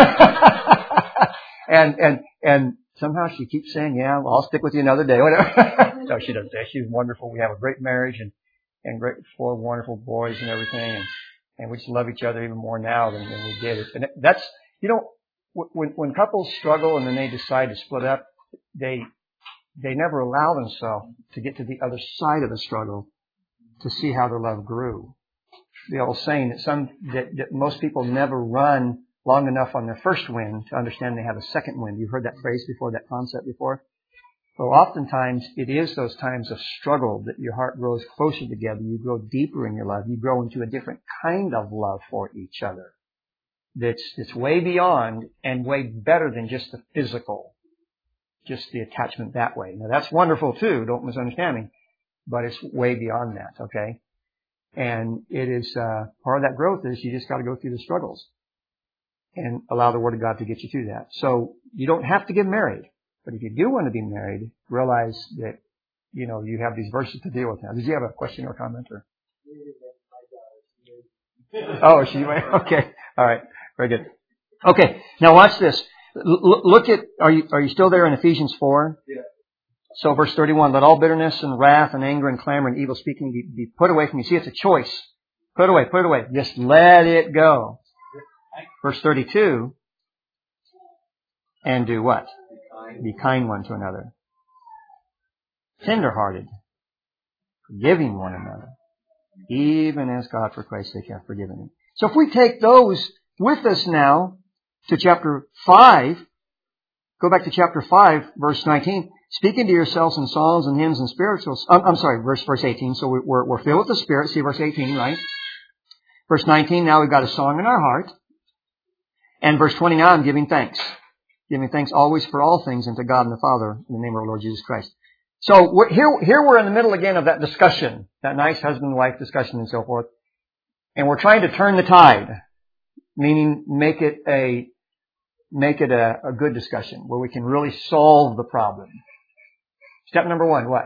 Okay. and somehow she keeps saying, yeah, well, I'll stick with you another day, whatever. No, she doesn't say. She's wonderful. We have a great marriage and great 4 wonderful boys and everything. And we just love each other even more now than we did. And that's, when couples struggle and then they decide to split up, they never allow themselves to get to the other side of the struggle to see how their love grew. The old saying that most people never run long enough on their first wind to understand they have a second wind. You've heard that phrase before, that concept before? Well, oftentimes it is those times of struggle that your heart grows closer together. You grow deeper in your love. You grow into a different kind of love for each other. That's way beyond and way better than just the physical. Just the attachment that way. Now that's wonderful too, don't misunderstand me, but it's way beyond that, okay? And it is, part of that growth is you just gotta go through the struggles. and allow the Word of God to get you through that. So you don't have to get married. But if you do want to be married, realize that, you have these verses to deal with now. Did you have a question or comment? Or? Oh, she might. Okay. All right. Very good. Okay. Now watch this. Look at, are you still there in Ephesians 4? Yeah. So verse 31, let all bitterness and wrath and anger and clamor and evil speaking be put away from you. See, it's a choice. Put away. Just let it go. Verse 32, and do what? Be kind one to another. Tender-hearted. Forgiving one another. Even as God for Christ's sake hath forgiven you. So if we take those with us now to chapter 5, go back to chapter 5, verse 19. Speaking to yourselves in psalms and hymns and spirituals. Verse 18. So we're filled with the Spirit. See verse 18, right? Verse 19, now we've got a song in our heart. And verse 29, giving thanks. Giving thanks always for all things unto God and the Father in the name of our Lord Jesus Christ. So here we're in the middle again of that discussion, that nice husband-wife discussion and so forth. And we're trying to turn the tide, meaning make it a good discussion where we can really solve the problem. Step number 1, what?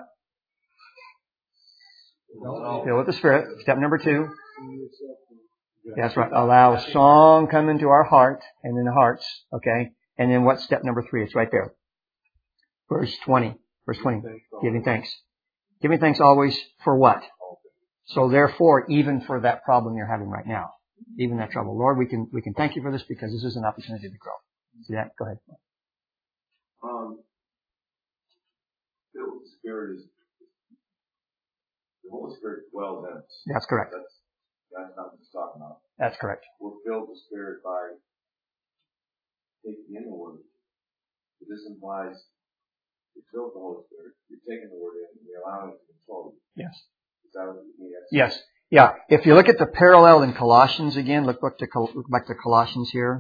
Fill with the Spirit. Step number 2. That's right. Allow a song come into our heart and in the hearts. Okay. And then what's step number 3? It's right there. Verse 20. Giving thanks. Giving thanks always for what? So therefore, even for that problem you're having right now, even that trouble, Lord, we can thank you for this because this is an opportunity to grow. See that? Go ahead. The Holy Spirit dwells in us. That's correct. That's not what he's talking about. That's correct. We're filled with the Spirit by taking in the Word. So this implies you're filled with the Holy Spirit, you're taking the Word in, and you're allowing it to control you. Yes. Is that what you mean? Yes. Yeah. If you look at the parallel in Colossians again, look back to Colossians here.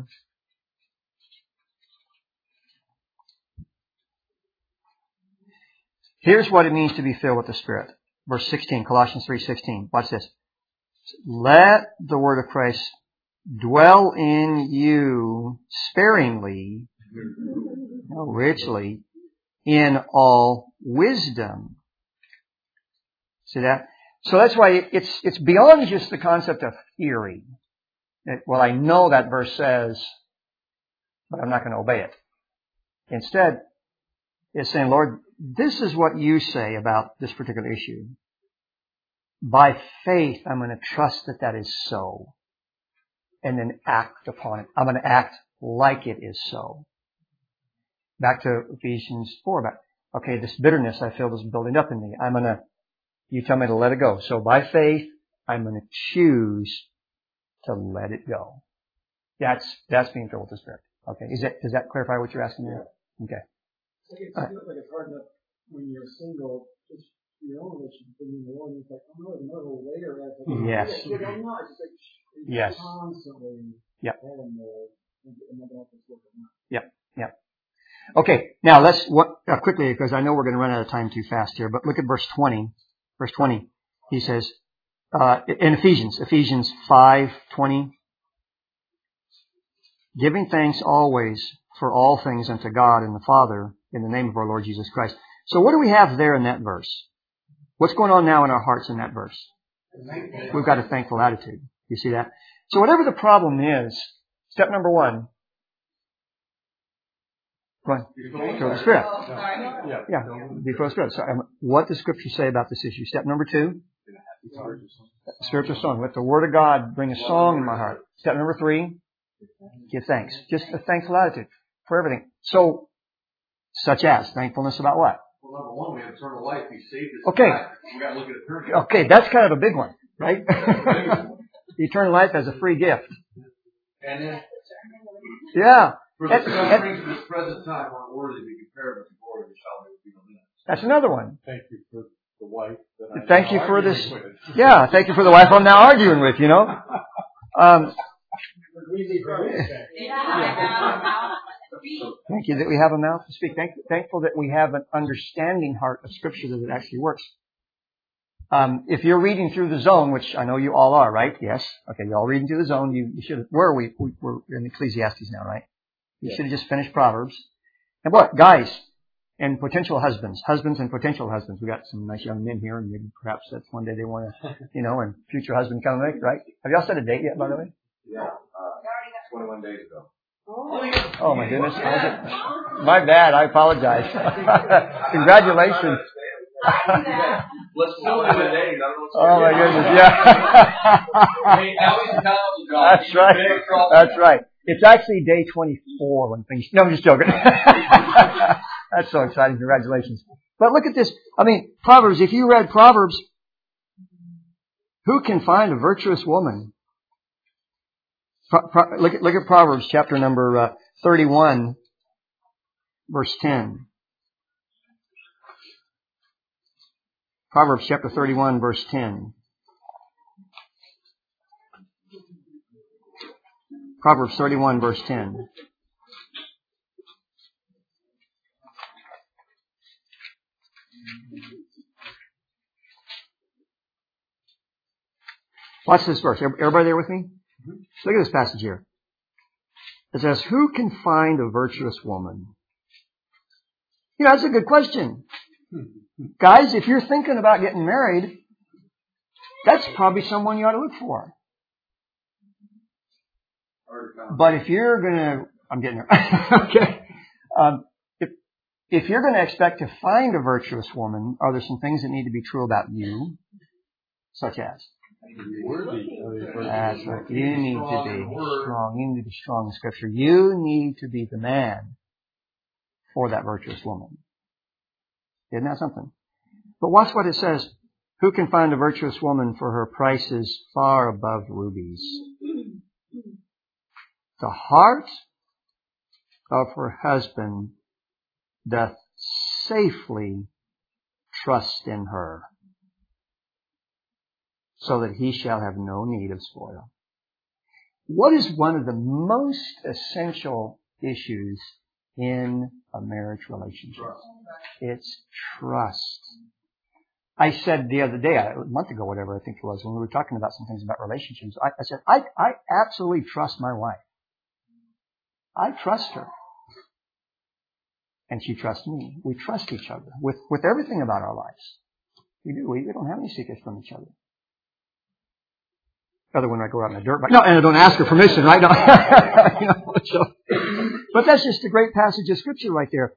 Here's what it means to be filled with the Spirit. Verse 16, Colossians 3:16. Watch this. Let the word of Christ dwell in you sparingly, richly, in all wisdom. See that? So that's why it's beyond just the concept of theory. Well, I know that verse says, but I'm not going to obey it. Instead, it's saying, Lord, this is what you say about this particular issue. By faith, I'm going to trust that is so. And then act upon it. I'm going to act like it is so. Back to Ephesians 4. Okay, this bitterness I feel is building up in me. You tell me to let it go. So by faith, I'm going to choose to let it go. That's being filled with the Spirit. Okay, does that clarify what you're asking me? Okay. It feels like it's hard enough when you're single, just your own relationship between the Lord, and it's like, oh no, there's another layer. Yes. I'm not. It's like, yes. Constantly. Yep. Having another office working out. Yep. Okay, now let's quickly, because I know we're going to run out of time too fast here, but look at verse 20. Verse 20, he says, in Ephesians 5:20, giving thanks always for all things unto God and the Father in the name of our Lord Jesus Christ. So what do we have there in that verse? What's going on now in our hearts in that verse? We've got a thankful attitude. You see that? So whatever the problem is, step number 1, go ahead. Fill the Spirit. Yeah, be filled with the Spirit. So what does Scripture say about this issue? Step number 2, spiritual song. Let the Word of God bring a song in my heart. Step number 3, give thanks. Just a thankful attitude for everything. So, such as thankfulness about what? Well, number 1, we have eternal life. He saved us. Okay. We got to look at eternity. Okay, that's kind of a big one, right? Eternal life as a free gift. And then, yeah. for the sufferings of this present time aren't worthy to be compared with the glory of the salvation of the Lord. That's another one. Thank you for the wife that I'm Thank you now for this. arguing with. Yeah, thank you for the wife I'm now arguing with, you know. Thank you that we have a mouth to speak. Thankful that we have an understanding heart of Scripture that it actually works. If you're reading through the zone, which I know you all are, right? Yes. Okay, you're all reading through the zone. You should. Where are we? We're in Ecclesiastes now, right? You should have just finished Proverbs. And what, guys, and potential husbands and potential husbands. We got some nice young men here, and maybe perhaps that's one day they want to, and future husband come make, right? Have y'all set a date yet, by the way? Yeah, 21 days ago. Oh my goodness. My bad. I apologize. Congratulations. Let's tell them the days. Oh my goodness. Yeah. That's right. That's right. It's actually day 24 when things, no, I'm just joking. That's so exciting. Congratulations. But look at this. I mean, Proverbs, if you read Proverbs, who can find a virtuous woman? Look at Proverbs chapter number 31, verse 10. Proverbs chapter 31, verse 10. Proverbs 31, verse 10. Watch this verse. Everybody there with me? Look at this passage here. It says, who can find a virtuous woman? That's a good question. Guys, if you're thinking about getting married, that's probably someone you ought to look for. But if you're I'm getting there. Okay. If you're going to expect to find a virtuous woman, are there some things that need to be true about you? Such as? That's right. You need to be strong. You need to be strong in Scripture. You need to be the man for that virtuous woman. Isn't that something? But watch what it says. Who can find a virtuous woman, for her price is far above rubies? The heart of her husband doth safely trust in her, so that he shall have no need of spoil. What is one of the most essential issues in a marriage relationship? It's trust. I said the other day, a month ago, whatever I think it was, when we were talking about some things about relationships, I said, I absolutely trust my wife. I trust her. And she trusts me. We trust each other with everything about our lives. We do. We don't have any secrets from each other. Other when I go out in the dirt bike. No, and I don't ask her permission, right? No. But that's just a great passage of Scripture right there.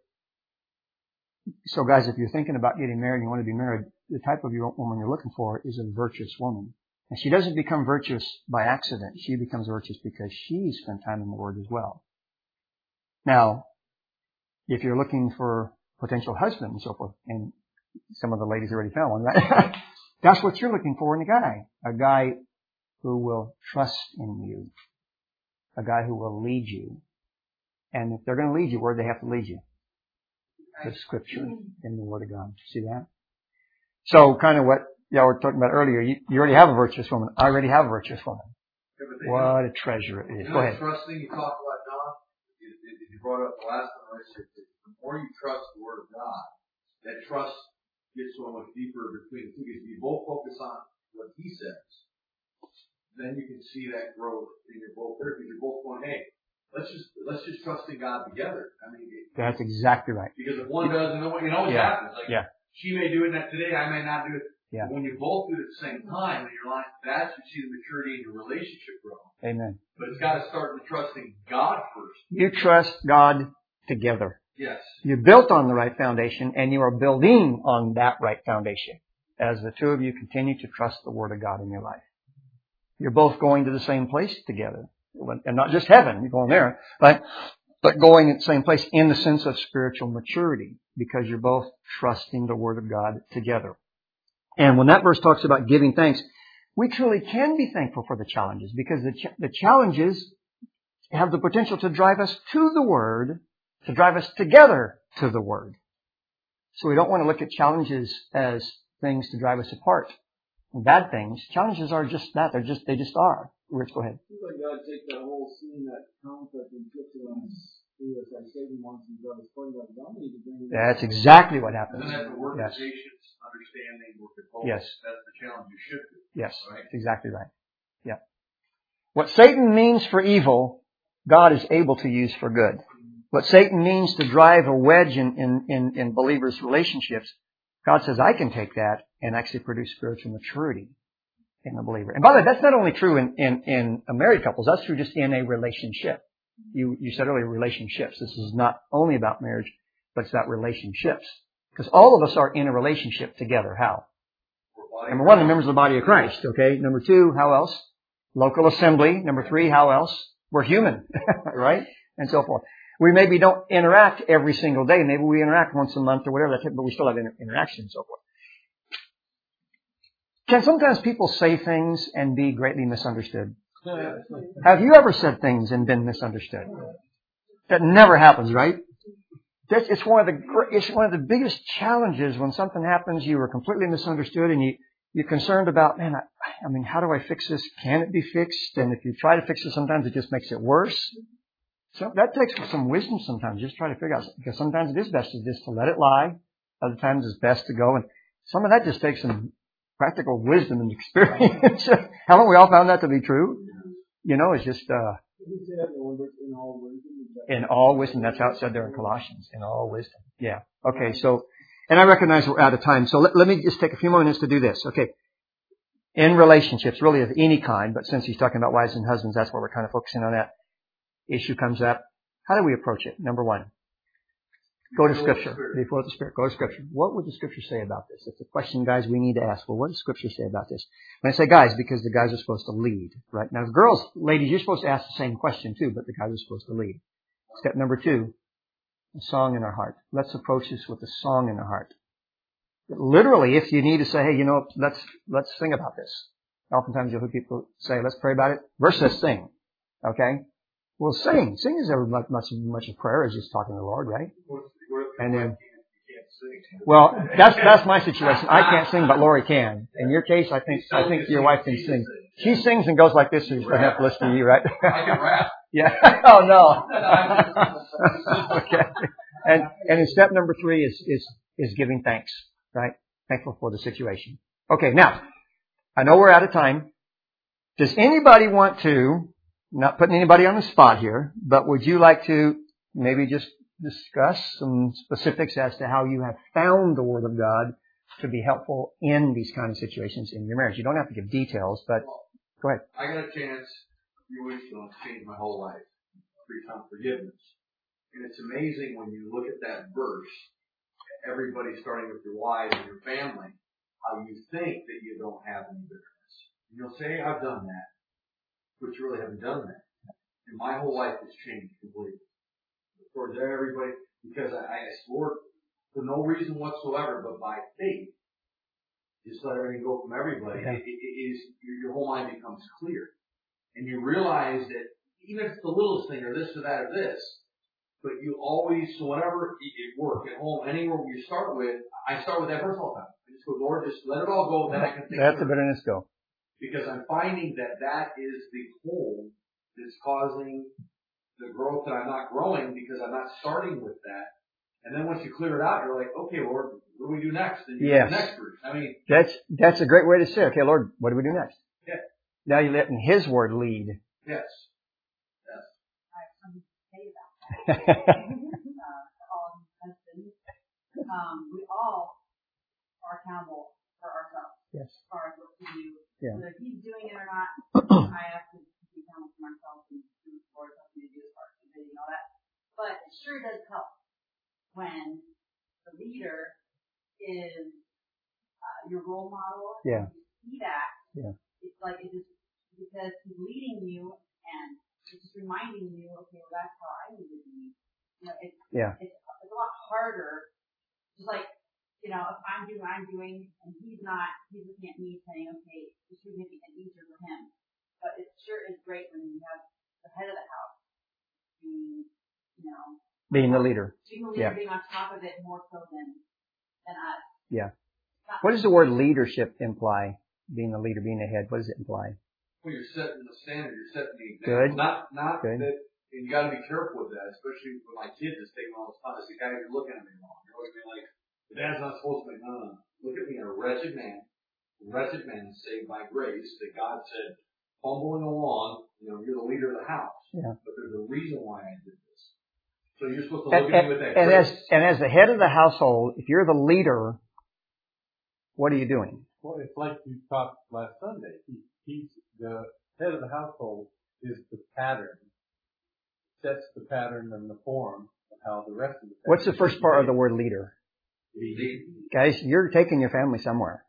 So guys, if you're thinking about getting married and you want to be married, the type of woman you're looking for is a virtuous woman. And she doesn't become virtuous by accident. She becomes virtuous because she spent time in the Word as well. Now, if you're looking for potential husband and so forth, and some of the ladies already found one, right? That's what you're looking for in a guy. A guy who will trust in you. A guy who will lead you. And if they're going to lead you, where do they have to lead you? The Scripture in the Word of God. See that? So kind of what y'all were talking about earlier, you already have a virtuous woman. I already have a virtuous woman. What a treasure it is. Go ahead. Trust thing you talked about, Don, you brought up the last time, I said, the more you trust the Word of God, that trust gets so much deeper between the two. If you both focus on what He says, then you can see that growth in your both there, because you're both going, hey, let's just trust in God together. I mean, that's exactly right. Because if one doesn't know, you know what happens. Like, she may do it today, I may not do it. Yeah. But when you both do it at the same time in your life, that's when you see the maturity in your relationship grow. Amen. But it's got to start with trusting God first. You trust God together. Yes. You're built on the right foundation, and you are building on that right foundation as the two of you continue to trust the Word of God in your life. You're both going to the same place together. And not just heaven, you're going there, but going at the same place in the sense of spiritual maturity, because you're both trusting the Word of God together. And when that verse talks about giving thanks, we truly can be thankful for the challenges, because the challenges have the potential to drive us to the Word, to drive us together to the Word. So we don't want to look at challenges as things to drive us apart. Bad things. Challenges are just that. They just are. Rich, go ahead. It seems like God takes that whole scene, that conflict, and puts it on It's like Satan wants you to go as far as like dominate to bring. That's exactly what happens. And then that's the work Yes. of patience, understanding, work of hope. Yes. That's the challenge you should do. Yes, Right? that's exactly right. Yeah. What Satan means for evil, God is able to use for good. What Satan means to drive a wedge in believers' relationships, God says, I can take that and actually produce spiritual maturity in the believer. And by the way, that's not only true in a married couples, that's true just in a relationship. You said earlier relationships. This is not only about marriage, but it's about relationships. Because all of us are in a relationship together. How? Number one, the members of the body of Christ. Okay. Number two, how else? Local assembly. Number three, how else? We're human. Right? And so forth. We maybe don't interact every single day. Maybe we interact once a month or whatever, but we still have interaction and so forth. Can sometimes people say things and be greatly misunderstood? Have you ever said things and been misunderstood? That never happens, right? It's one of the biggest challenges when something happens. You were completely misunderstood, and you're concerned about, man, I mean, how do I fix this? Can it be fixed? And if you try to fix it, sometimes it just makes it worse. So that takes some wisdom sometimes. Just try to figure out, because sometimes it is best just to let it lie. Other times it's best to go, and some of that just takes some practical wisdom and experience. Haven't we all found that to be true? You know, it's just in all wisdom. That's how it said there in Colossians. In all wisdom. Yeah. Okay. So, and I recognize we're out of time. So let me just take a few more minutes to do this. Okay. In relationships, really of any kind, but since he's talking about wives and husbands, that's where we're kind of focusing on that. Issue comes up. How do we approach it? Number one, go to Scripture. Before the Spirit, go to Scripture. What would the Scripture say about this? It's a question, guys, we need to ask. Well, what does Scripture say about this? When I say guys, because the guys are supposed to lead, right? Now, girls, ladies, you're supposed to ask the same question too, but the guys are supposed to lead. Step number two, a song in our heart. Let's approach this with a song in our heart. Literally, if you need to say, hey, you know, let's sing about this. Oftentimes you'll hear people say, let's pray about it versus sing. Okay? Well, sing. Sing is much a prayer as just talking to the Lord, right? And then, well, that's my situation. I can't sing, but Lori can. In your case, I think your wife can sing. She sings and goes like this, so you don't have to listen to you, right? I can rap. Yeah. Oh no. Okay. And in step number three is giving thanks, right? Thankful for the situation. Okay. Now, I know we're out of time. Does anybody want to? Not putting anybody on the spot here, but would you like to maybe just discuss some specifics as to how you have found the Word of God to be helpful in these kind of situations in your marriage? You don't have to give details, but go ahead. I got a chance a few weeks ago to change my whole life. Preach on forgiveness. And it's amazing when you look at that verse, everybody starting with your wife and your family, how you think that you don't have any bitterness. And you'll say, I've done that. But you really haven't done that. And my whole life has changed completely. Towards everybody, because I Lord, for no reason whatsoever, but by faith, just let everything go from everybody. Okay. Your whole mind becomes clear. And you realize that even if it's the littlest thing or this or that or this, but you always, so whenever at work, at home, anywhere you start with, I start with that verse all the time. I just go, Lord, just let it all go, then I can think. Let the bitterness go. Because I'm finding that is the hole that's causing the growth that I'm not growing because I'm not starting with that. And then once you clear it out, you're like, okay, Lord, what do we do next? And you do the next verse. I mean, that's a great way to say, okay, Lord, what do we do next? Yeah. Now you're letting His Word lead. Yes. I have something to say about that. All husbands, we all are accountable for ourselves. Yes. As far as what to do. Yeah. Whether he's doing it or not, I have to be accountable for myself and do what Lord tells me to do as far as committing and all that. But it sure does help when the leader is your role model. Yeah. And you see that. Yeah. It's like it just because he's leading you and it's just reminding you, okay, well that's how I need to be. You know, it's a lot harder. Just like, you know, if I'm doing what I'm doing and he's looking at me saying, okay, this should make it easier for him. But it sure is great when you have the head of the house being, you know, being the leader. Being the leader, being on top of it more so than us. Yeah. What does the word leadership imply? Being the leader, being the head, what does it imply? Well, you're setting the standard, you're setting the example. Good. Not Good. that And you got to be careful with that, especially with my kids. It's taking all this time. I say, guys, you're looking at me wrong. You're looking at me like, the dad's not supposed to be. No. Look at me, a wretched man saved by grace. That God said, fumbling along, you're the leader of the house. Yeah. But there's a reason why I did this. So you're supposed to look at me with that grace. And as the head of the household, if you're the leader, what are you doing? Well, it's like you talked last Sunday. He's the head of the household is the pattern. Sets the pattern and the form of how the rest of the family. What's the first part of the word leader? Lead. Guys, you're taking your family somewhere.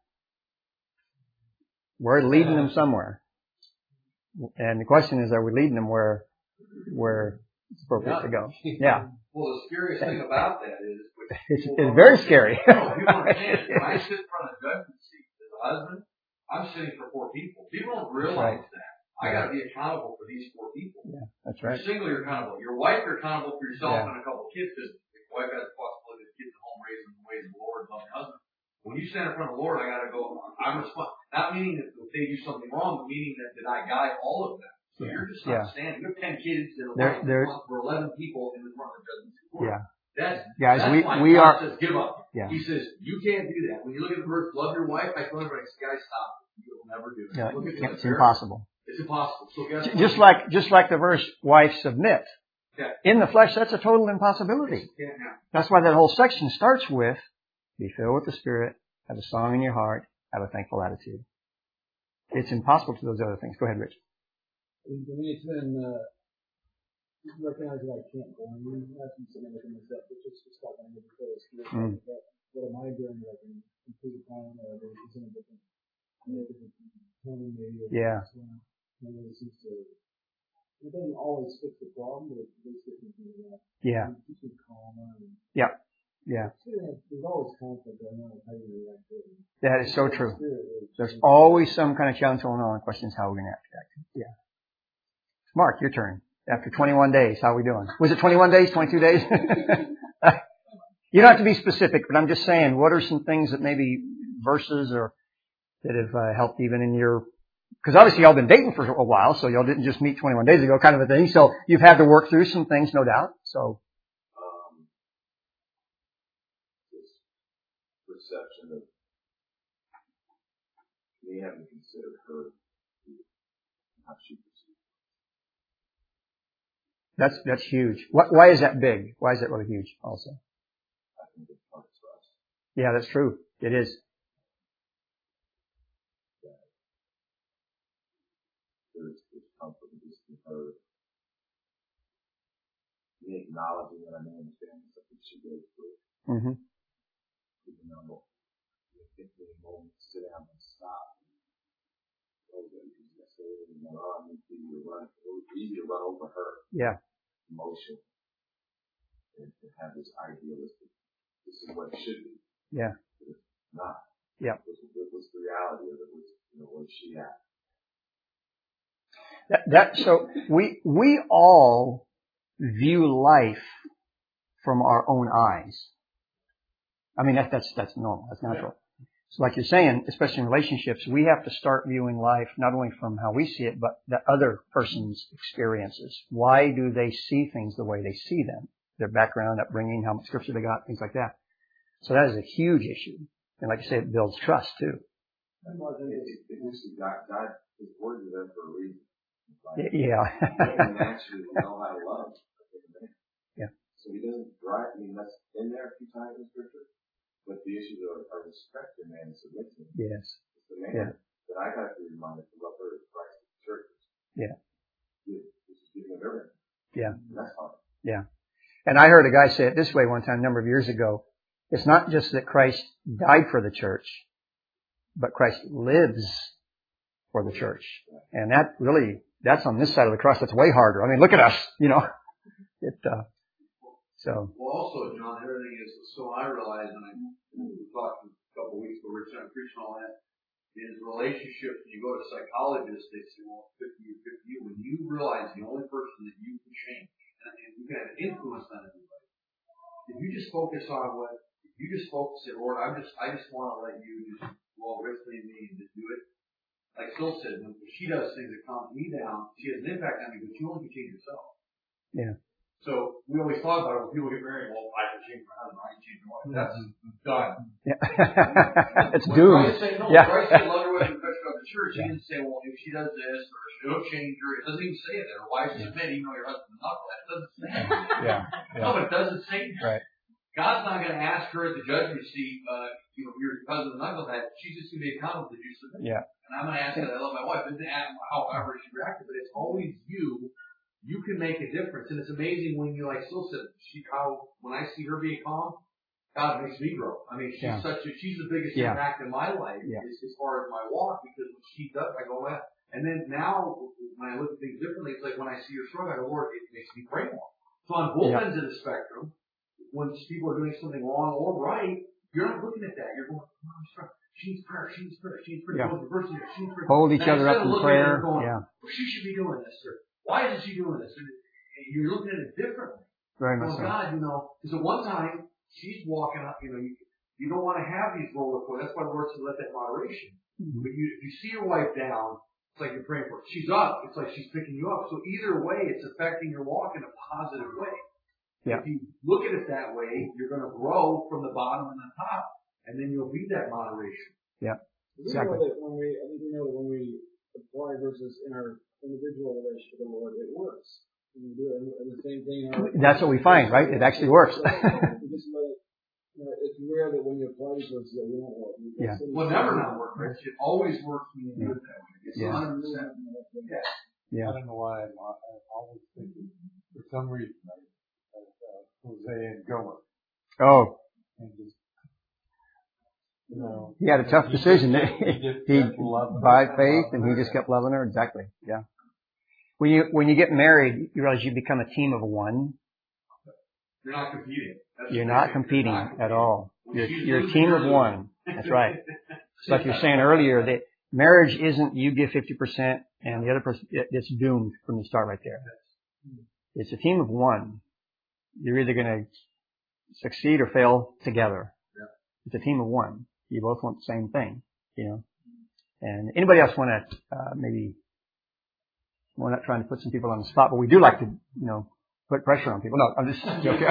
We're leading them somewhere. And the question is, are we leading them where it's appropriate to go? Yeah. Well, the scariest thing about that is... It's very scary. No, people don't understand. When I sit in front of the judgment seat as a husband, I'm sitting for 4 people. People don't realize that. I got to be accountable for these 4 people. Yeah, that's right. You're single, you're accountable. Your wife, you're accountable for yourself and a couple of kids, because your wife has the responsibility to kids at home, raising them in the ways of the Lord, and love your husband. When you stand in front of the Lord, I got to go. I'm responsible. Not meaning that if they do something wrong, but meaning that I guide all of them. So you're just not standing. You have 10 kids that are for 11 people in the front of the judgment seat. Yeah. That's why we are. Says, give up. Yeah. He says you can't do that. When you look at the verse, love your wife, I tell everybody, guys, stop. You'll never do it. Yeah, it's impossible. It's impossible. So just like the verse, wife submit. Yeah. In the flesh, that's a total impossibility. Yeah. That's why that whole section starts with, be filled with the Spirit, have a song in your heart, have a thankful attitude. It's impossible to those other things. Go ahead, Rich. For me, it's been recognizing that I can't blame you. That's something within myself. It's just stop on the face. What am I doing that I can improve upon, or is something different? Yeah. It doesn't always fix the problem, but it does fix the yeah. It keeps me calmer. Yeah. Yeah. There's always conflict going on with how you react to it. That is so true. There's always some kind of challenge going on. The question is how we're going to act. Yeah. Mark, your turn. After 21 days, how are we doing? Was it 21 days, 22 days? You don't have to be specific, but I'm just saying, what are some things that maybe verses or that have helped even in your, because obviously y'all been dating for a while, so y'all didn't just meet 21 days ago kind of a thing. So you've had to work through some things, no doubt. So. This perception of me having considered her how she perceives. That's huge. Why is that big? Why is that really huge also? I think it's part of trust. Yeah, that's true. It is. There's comfort in just in her. Me acknowledging that I may understand something she goes through. Mm-hmm. Even though it takes me a moment to sit down and stop. It's easy to run over her. Yeah. Emotion. And to have this idealistic, this is what it should be. Yeah. But it's not. Yeah. What's the reality of it? Where's she at? So we all view life from our own eyes. I mean, that's normal. That's natural. Yeah. So like you're saying, especially in relationships, we have to start viewing life not only from how we see it, but the other person's experiences. Why do they see things the way they see them? Their background, upbringing, how much scripture they got, things like that. So that is a huge issue. And like I say, it builds trust too. God, His word is there for a reason. Yeah. And actually know how to love. Yeah. So He doesn't drive. I mean, that's in there a few times in Scripture. But the issues are respect and man submission. Yes. It's the man that I have to be reminded to love her as Christ in the church. Yeah. This is giving of everything. Yeah. And that's hard. Yeah. And I heard a guy say it this way one time a number of years ago. It's not just that Christ died for the church, but Christ lives for the church. And that's on this side of the cross. That's way harder. I mean, look at us, So. Well, also, John, everything is, so I realize, and we talked a couple of weeks ago, Rich and I preached all that, is relationships, when you go to psychologists, they say, well, 50 you. When you realize the only person that you can change, and you can have an influence on everybody, if you just focus on Lord, I just want to let you just dwell richly in me and just do it. Like Phil said, when she does things that calm me down, she has an impact on me, but you only can change yourself. Yeah. So we always thought about it when people get married, well, I can change my husband, I can change my wife. That's done. Yeah. It's when doomed. Christ said, no, Yeah. Christ said, love your wife and confess of the church. He didn't say, well, if she does this, or she'll change her. It doesn't even say it there. Wives submit, even though your husband's a knucklehead. It doesn't say it. Yeah. No, but it doesn't say it. Right. God's not going to ask her at the judgment seat, your husband's a knucklehead. She's just going to be accountable to you submit. Yeah. And I'm going to ask her that I love my wife. It doesn't ask however she reacted, but it's always you. You can make a difference, and it's amazing when you still said when I see her being calm, God makes me grow. I mean, she's she's the biggest impact in my life as far as my walk, because when she does, I go, well. And then now when I look at things differently, it's like when I see her strong, I go, Lord, it makes me pray more. So on both ends of the spectrum, when people are doing something wrong or right, you're not looking at that. You're going, oh, I'm strong. She needs prayer. She needs prayer. She needs prayer. She needs prayer. Hold each other up in prayer. Going, well, she should be doing this, or why isn't she doing this? And you're looking at it differently. Very much so. God, because at one time, she's walking up, you don't want to have these roller coasters. That's why the Lord said, let that moderation. Mm-hmm. But if you see your wife down, it's like you're praying for her. She's up, it's like she's picking you up. So either way, it's affecting your walk in a positive way. Yeah. If you look at it that way, you're going to grow from the bottom and the top, and then you'll be that moderation. Yeah. Exactly. I think we know that when we apply verses in our individual relationship with the Lord, it works. And we do it, and the same thing. That's what we find, right? It actually works. It's rare that when you apply these verses that we don't work. Yeah. Well, never not work, Rich. It always works when you do it that way. It's 100%. Yeah. I don't know why I always think for some reason Hosea and Gomer. Oh. And just, he had a tough decision. He by faith, and he just kept loving her. Exactly. Yeah. When you get married, you realize you become a team of one. You're not competing. You're not competing at all. You're a team of one. That's right. It's like you were saying earlier, that marriage isn't you give 50% and the other person, it's doomed from the start right there. It's a team of one. You're either going to succeed or fail together. It's a team of one. You both want the same thing, And anybody else want to, maybe, we're not trying to put some people on the spot, but we do like to, put pressure on people. No, I'm just joking.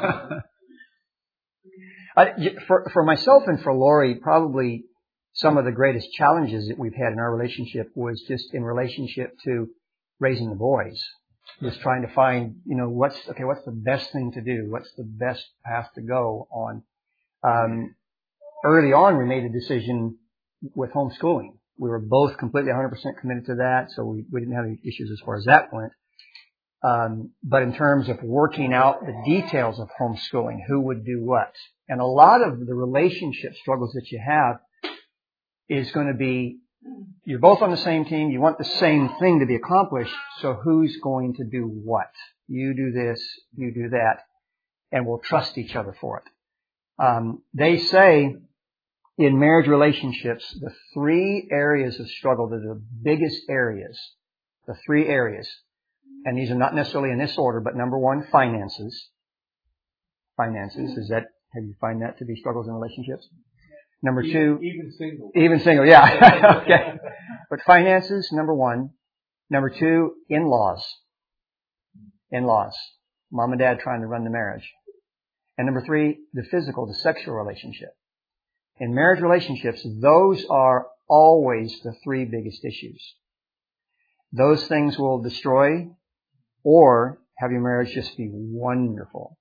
For myself and for Lori, probably some of the greatest challenges that we've had in our relationship was just in relationship to raising the boys. Just trying to find, what's the best thing to do? What's the best path to go on? Early on, we made a decision with homeschooling. We were both completely 100% committed to that, so we didn't have any issues as far as that went. But in terms of working out the details of homeschooling, who would do what, and a lot of the relationship struggles that you have is going to be, you're both on the same team, you want the same thing to be accomplished, so who's going to do what? You do this, you do that, and we'll trust each other for it. They say in marriage relationships, the three areas of struggle that are the biggest areas, the three areas, and these are not necessarily in this order, but number one, finances. Finances, have you find that to be struggles in relationships? Number two, even single, yeah. Okay. But finances, number one. Number two, in-laws. In-laws. Mom and dad trying to run the marriage. And number three, the sexual relationship. In marriage relationships, those are always the three biggest issues. Those things will destroy or have your marriage just be wonderful.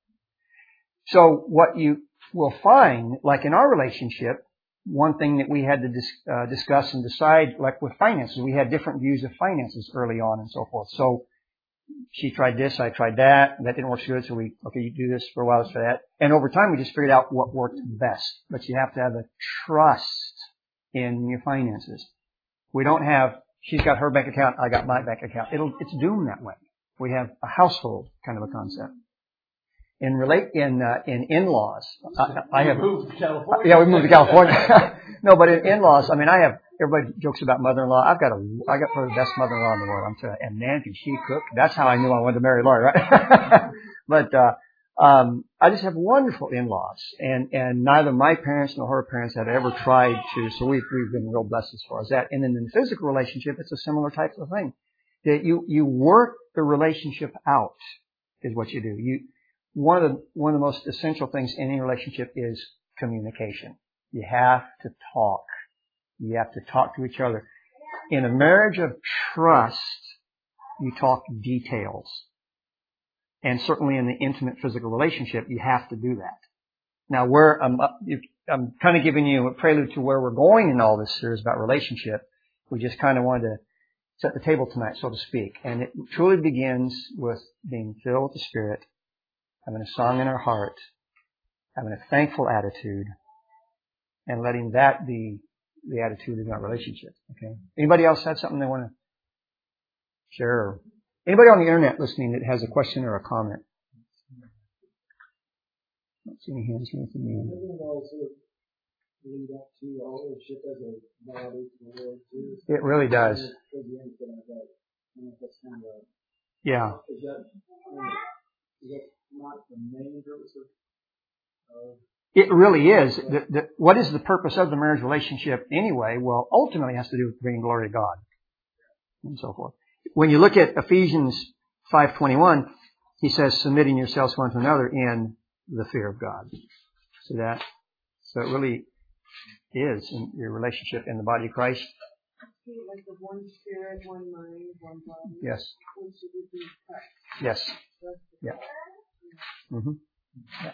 So what you will find, like in our relationship, one thing that we had to discuss and decide, like with finances, we had different views of finances early on and so forth. So she tried this, I tried that, and that didn't work so good, so you do this for a while, let's try that. And over time, we just figured out what worked best. But you have to have a trust in your finances. We don't have, she's got her bank account, I got my bank account. It's doomed that way. We have a household kind of a concept. In in-laws, I have moved to California. Yeah, we moved to California. No, but in in-laws, everybody jokes about mother-in-law. I got probably the best mother-in-law in the world. I'm telling you, and man, can she cook? That's how I knew I wanted to marry Lori, right? But I just have wonderful in-laws, and neither my parents nor her parents had ever tried to. So we've been real blessed as far as that. And then in the physical relationship, it's a similar type of thing. That you work the relationship out. is what you do. One of the most essential things in any relationship is communication. You have to talk. You have to talk to each other. In a marriage of trust, you talk details. And certainly in the intimate physical relationship, you have to do that. Now, I'm kind of giving you a prelude to where we're going in all this series about relationship. We just kind of wanted to set the table tonight, so to speak. And it truly begins with being filled with the Spirit, having a song in our heart, having a thankful attitude, and letting that be the attitude in our relationship. Okay. Anybody else have something they want to share? Anybody on the internet listening that has a question or a comment? I don't see any hands here from you. It really does. Yeah. Is that not the main purpose of It really is. What is the purpose of the marriage relationship anyway? Well, ultimately it has to do with bringing glory to God and so forth. When you look at Ephesians 5:21, he says, submitting yourselves one to another in the fear of God. See that? So it really is in your relationship in the body of Christ. Like the one spirit, one mind, one body. Yes. One should be Christ. Yes. Yeah. Mm-hmm. Yeah.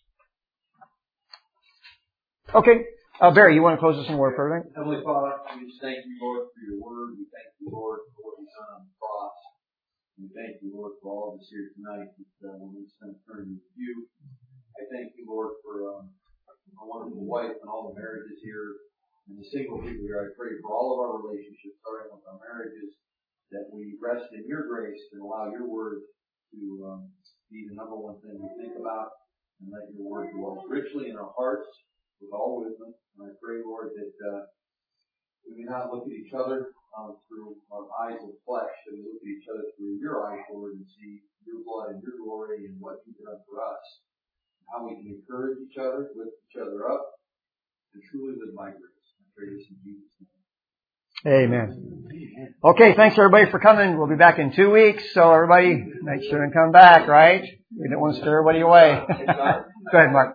Okay. Barry, you want to close us in a word for everything? Heavenly Father, we just thank you, Lord, for your word. We thank you, Lord, for what you've done on the cross. We thank you, Lord, for all of us here tonight that when we spend eternity with you. I thank you, Lord, for my wonderful wife and all the marriages here and the single people here. I pray for all of our relationships, starting with our marriages, that we rest in your grace and allow your word to be the number one thing we think about, and let your word dwell richly in our hearts with all wisdom. And I pray, Lord, that we may not look at each other through our eyes of flesh, that we look at each other through your eyes, Lord, and see your blood and your glory and what you've done for us. How we can encourage each other, lift each other up, and truly live by grace. I pray this in Jesus' name. Amen. Okay, thanks everybody for coming. We'll be back in 2 weeks, so everybody make sure and come back, right? We don't want to scare everybody away. Go ahead, Mark.